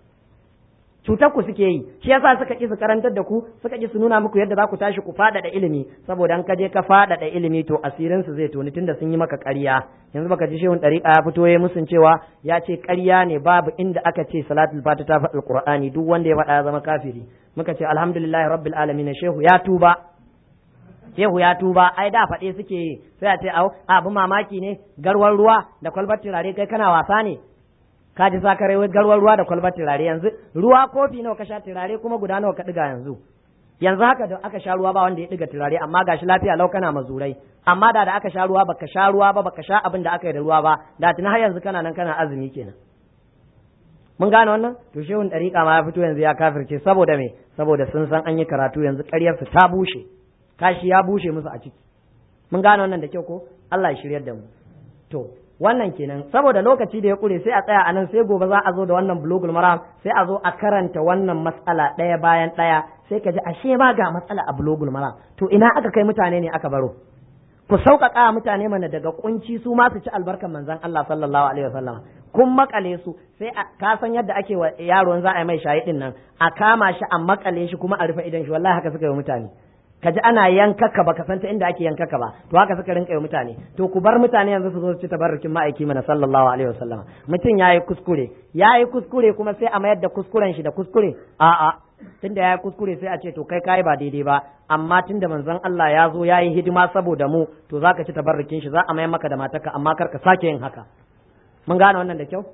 cutar ku suke yi shi yasa suka ki su karantar da ku suka ki su nuna muku yadda za ku tashi ku faɗaɗa ilimi saboda an kaje ka faɗaɗa ilimi to asirin su zai toni tunda sun yi maka ƙarya yanzu baka ji shehun ɗariƙa ya fito ya musun cewa ya ce ƙarya ne babu inda aka ce salatul fatiha ta faɗi alqur'ani duk wanda ya faɗa ya zama kafiri muka ce alhamdulillahi rabbil alamin shehu ya tuba ai da faɗe suke yi sai a ce abu mamaki ne garwar ruwa da kwalbar turare kai kana wasa ne ka ji sakarai wai garwar ruwa da kwalbar turare yanzu ruwa kofi nawa ka sha turare kuma guda nawa ka diga yanzu haka da aka sha ruwa ba wanda ya diga turare amma gashi lafiya lau kana mazurai amma da aka sha ruwa baka sha ruwa ba baka sha abin da aka yi da ruwa ba da tuni har yanzu kana nan kana azumi kenan mun gane wannan to shehun dariƙa ma ya fito yanzu ya kafirce saboda me saboda sun san an yi karatu yanzu ƙaryar su ta bushe kashi ya bushe musu a ciki mun gane wannan da kyau ko Allah ya shiryar da mu to wannan kenan saboda lokaci da ya kure sai a tsaya anan sai gobe za a zo da wannan bulugul maram sai a zo a karanta wannan matsala ɗaya bayan ɗaya sai ka ji ashe ma ga matsala a bulugul maram to ina aka kai mutane ne aka baro ku sauƙaƙa mutane mana daga kunci su ma su ci albarkan manzon Allah sallallahu alaihi wasallam kun makale su sai ka san yadda ake wa yaro za a yi mai shayi din nan a kama shi a makale shi kuma a rufe idan shi wallahi haka suka yi mutane kaji ana yankaka baka san ta inda ake yankaka ba to haka suka rinka yi mutane to ku bar mutane yanzu su zo su ci tabarrukin ma'aiki mana sallallahu alaihi wasallam mutum yayi kuskure kuma sai a mayar da kuskuren shi da kuskure a'a tunda yayi kuskure sai a ce to kai ba daidai ba amma tunda manzon Allah ya zo yayi hidima saboda mu to zaka ci tabarrukin shi za a mayar maka da matarka amma kar ka sake yin haka mun gane wannan da kyau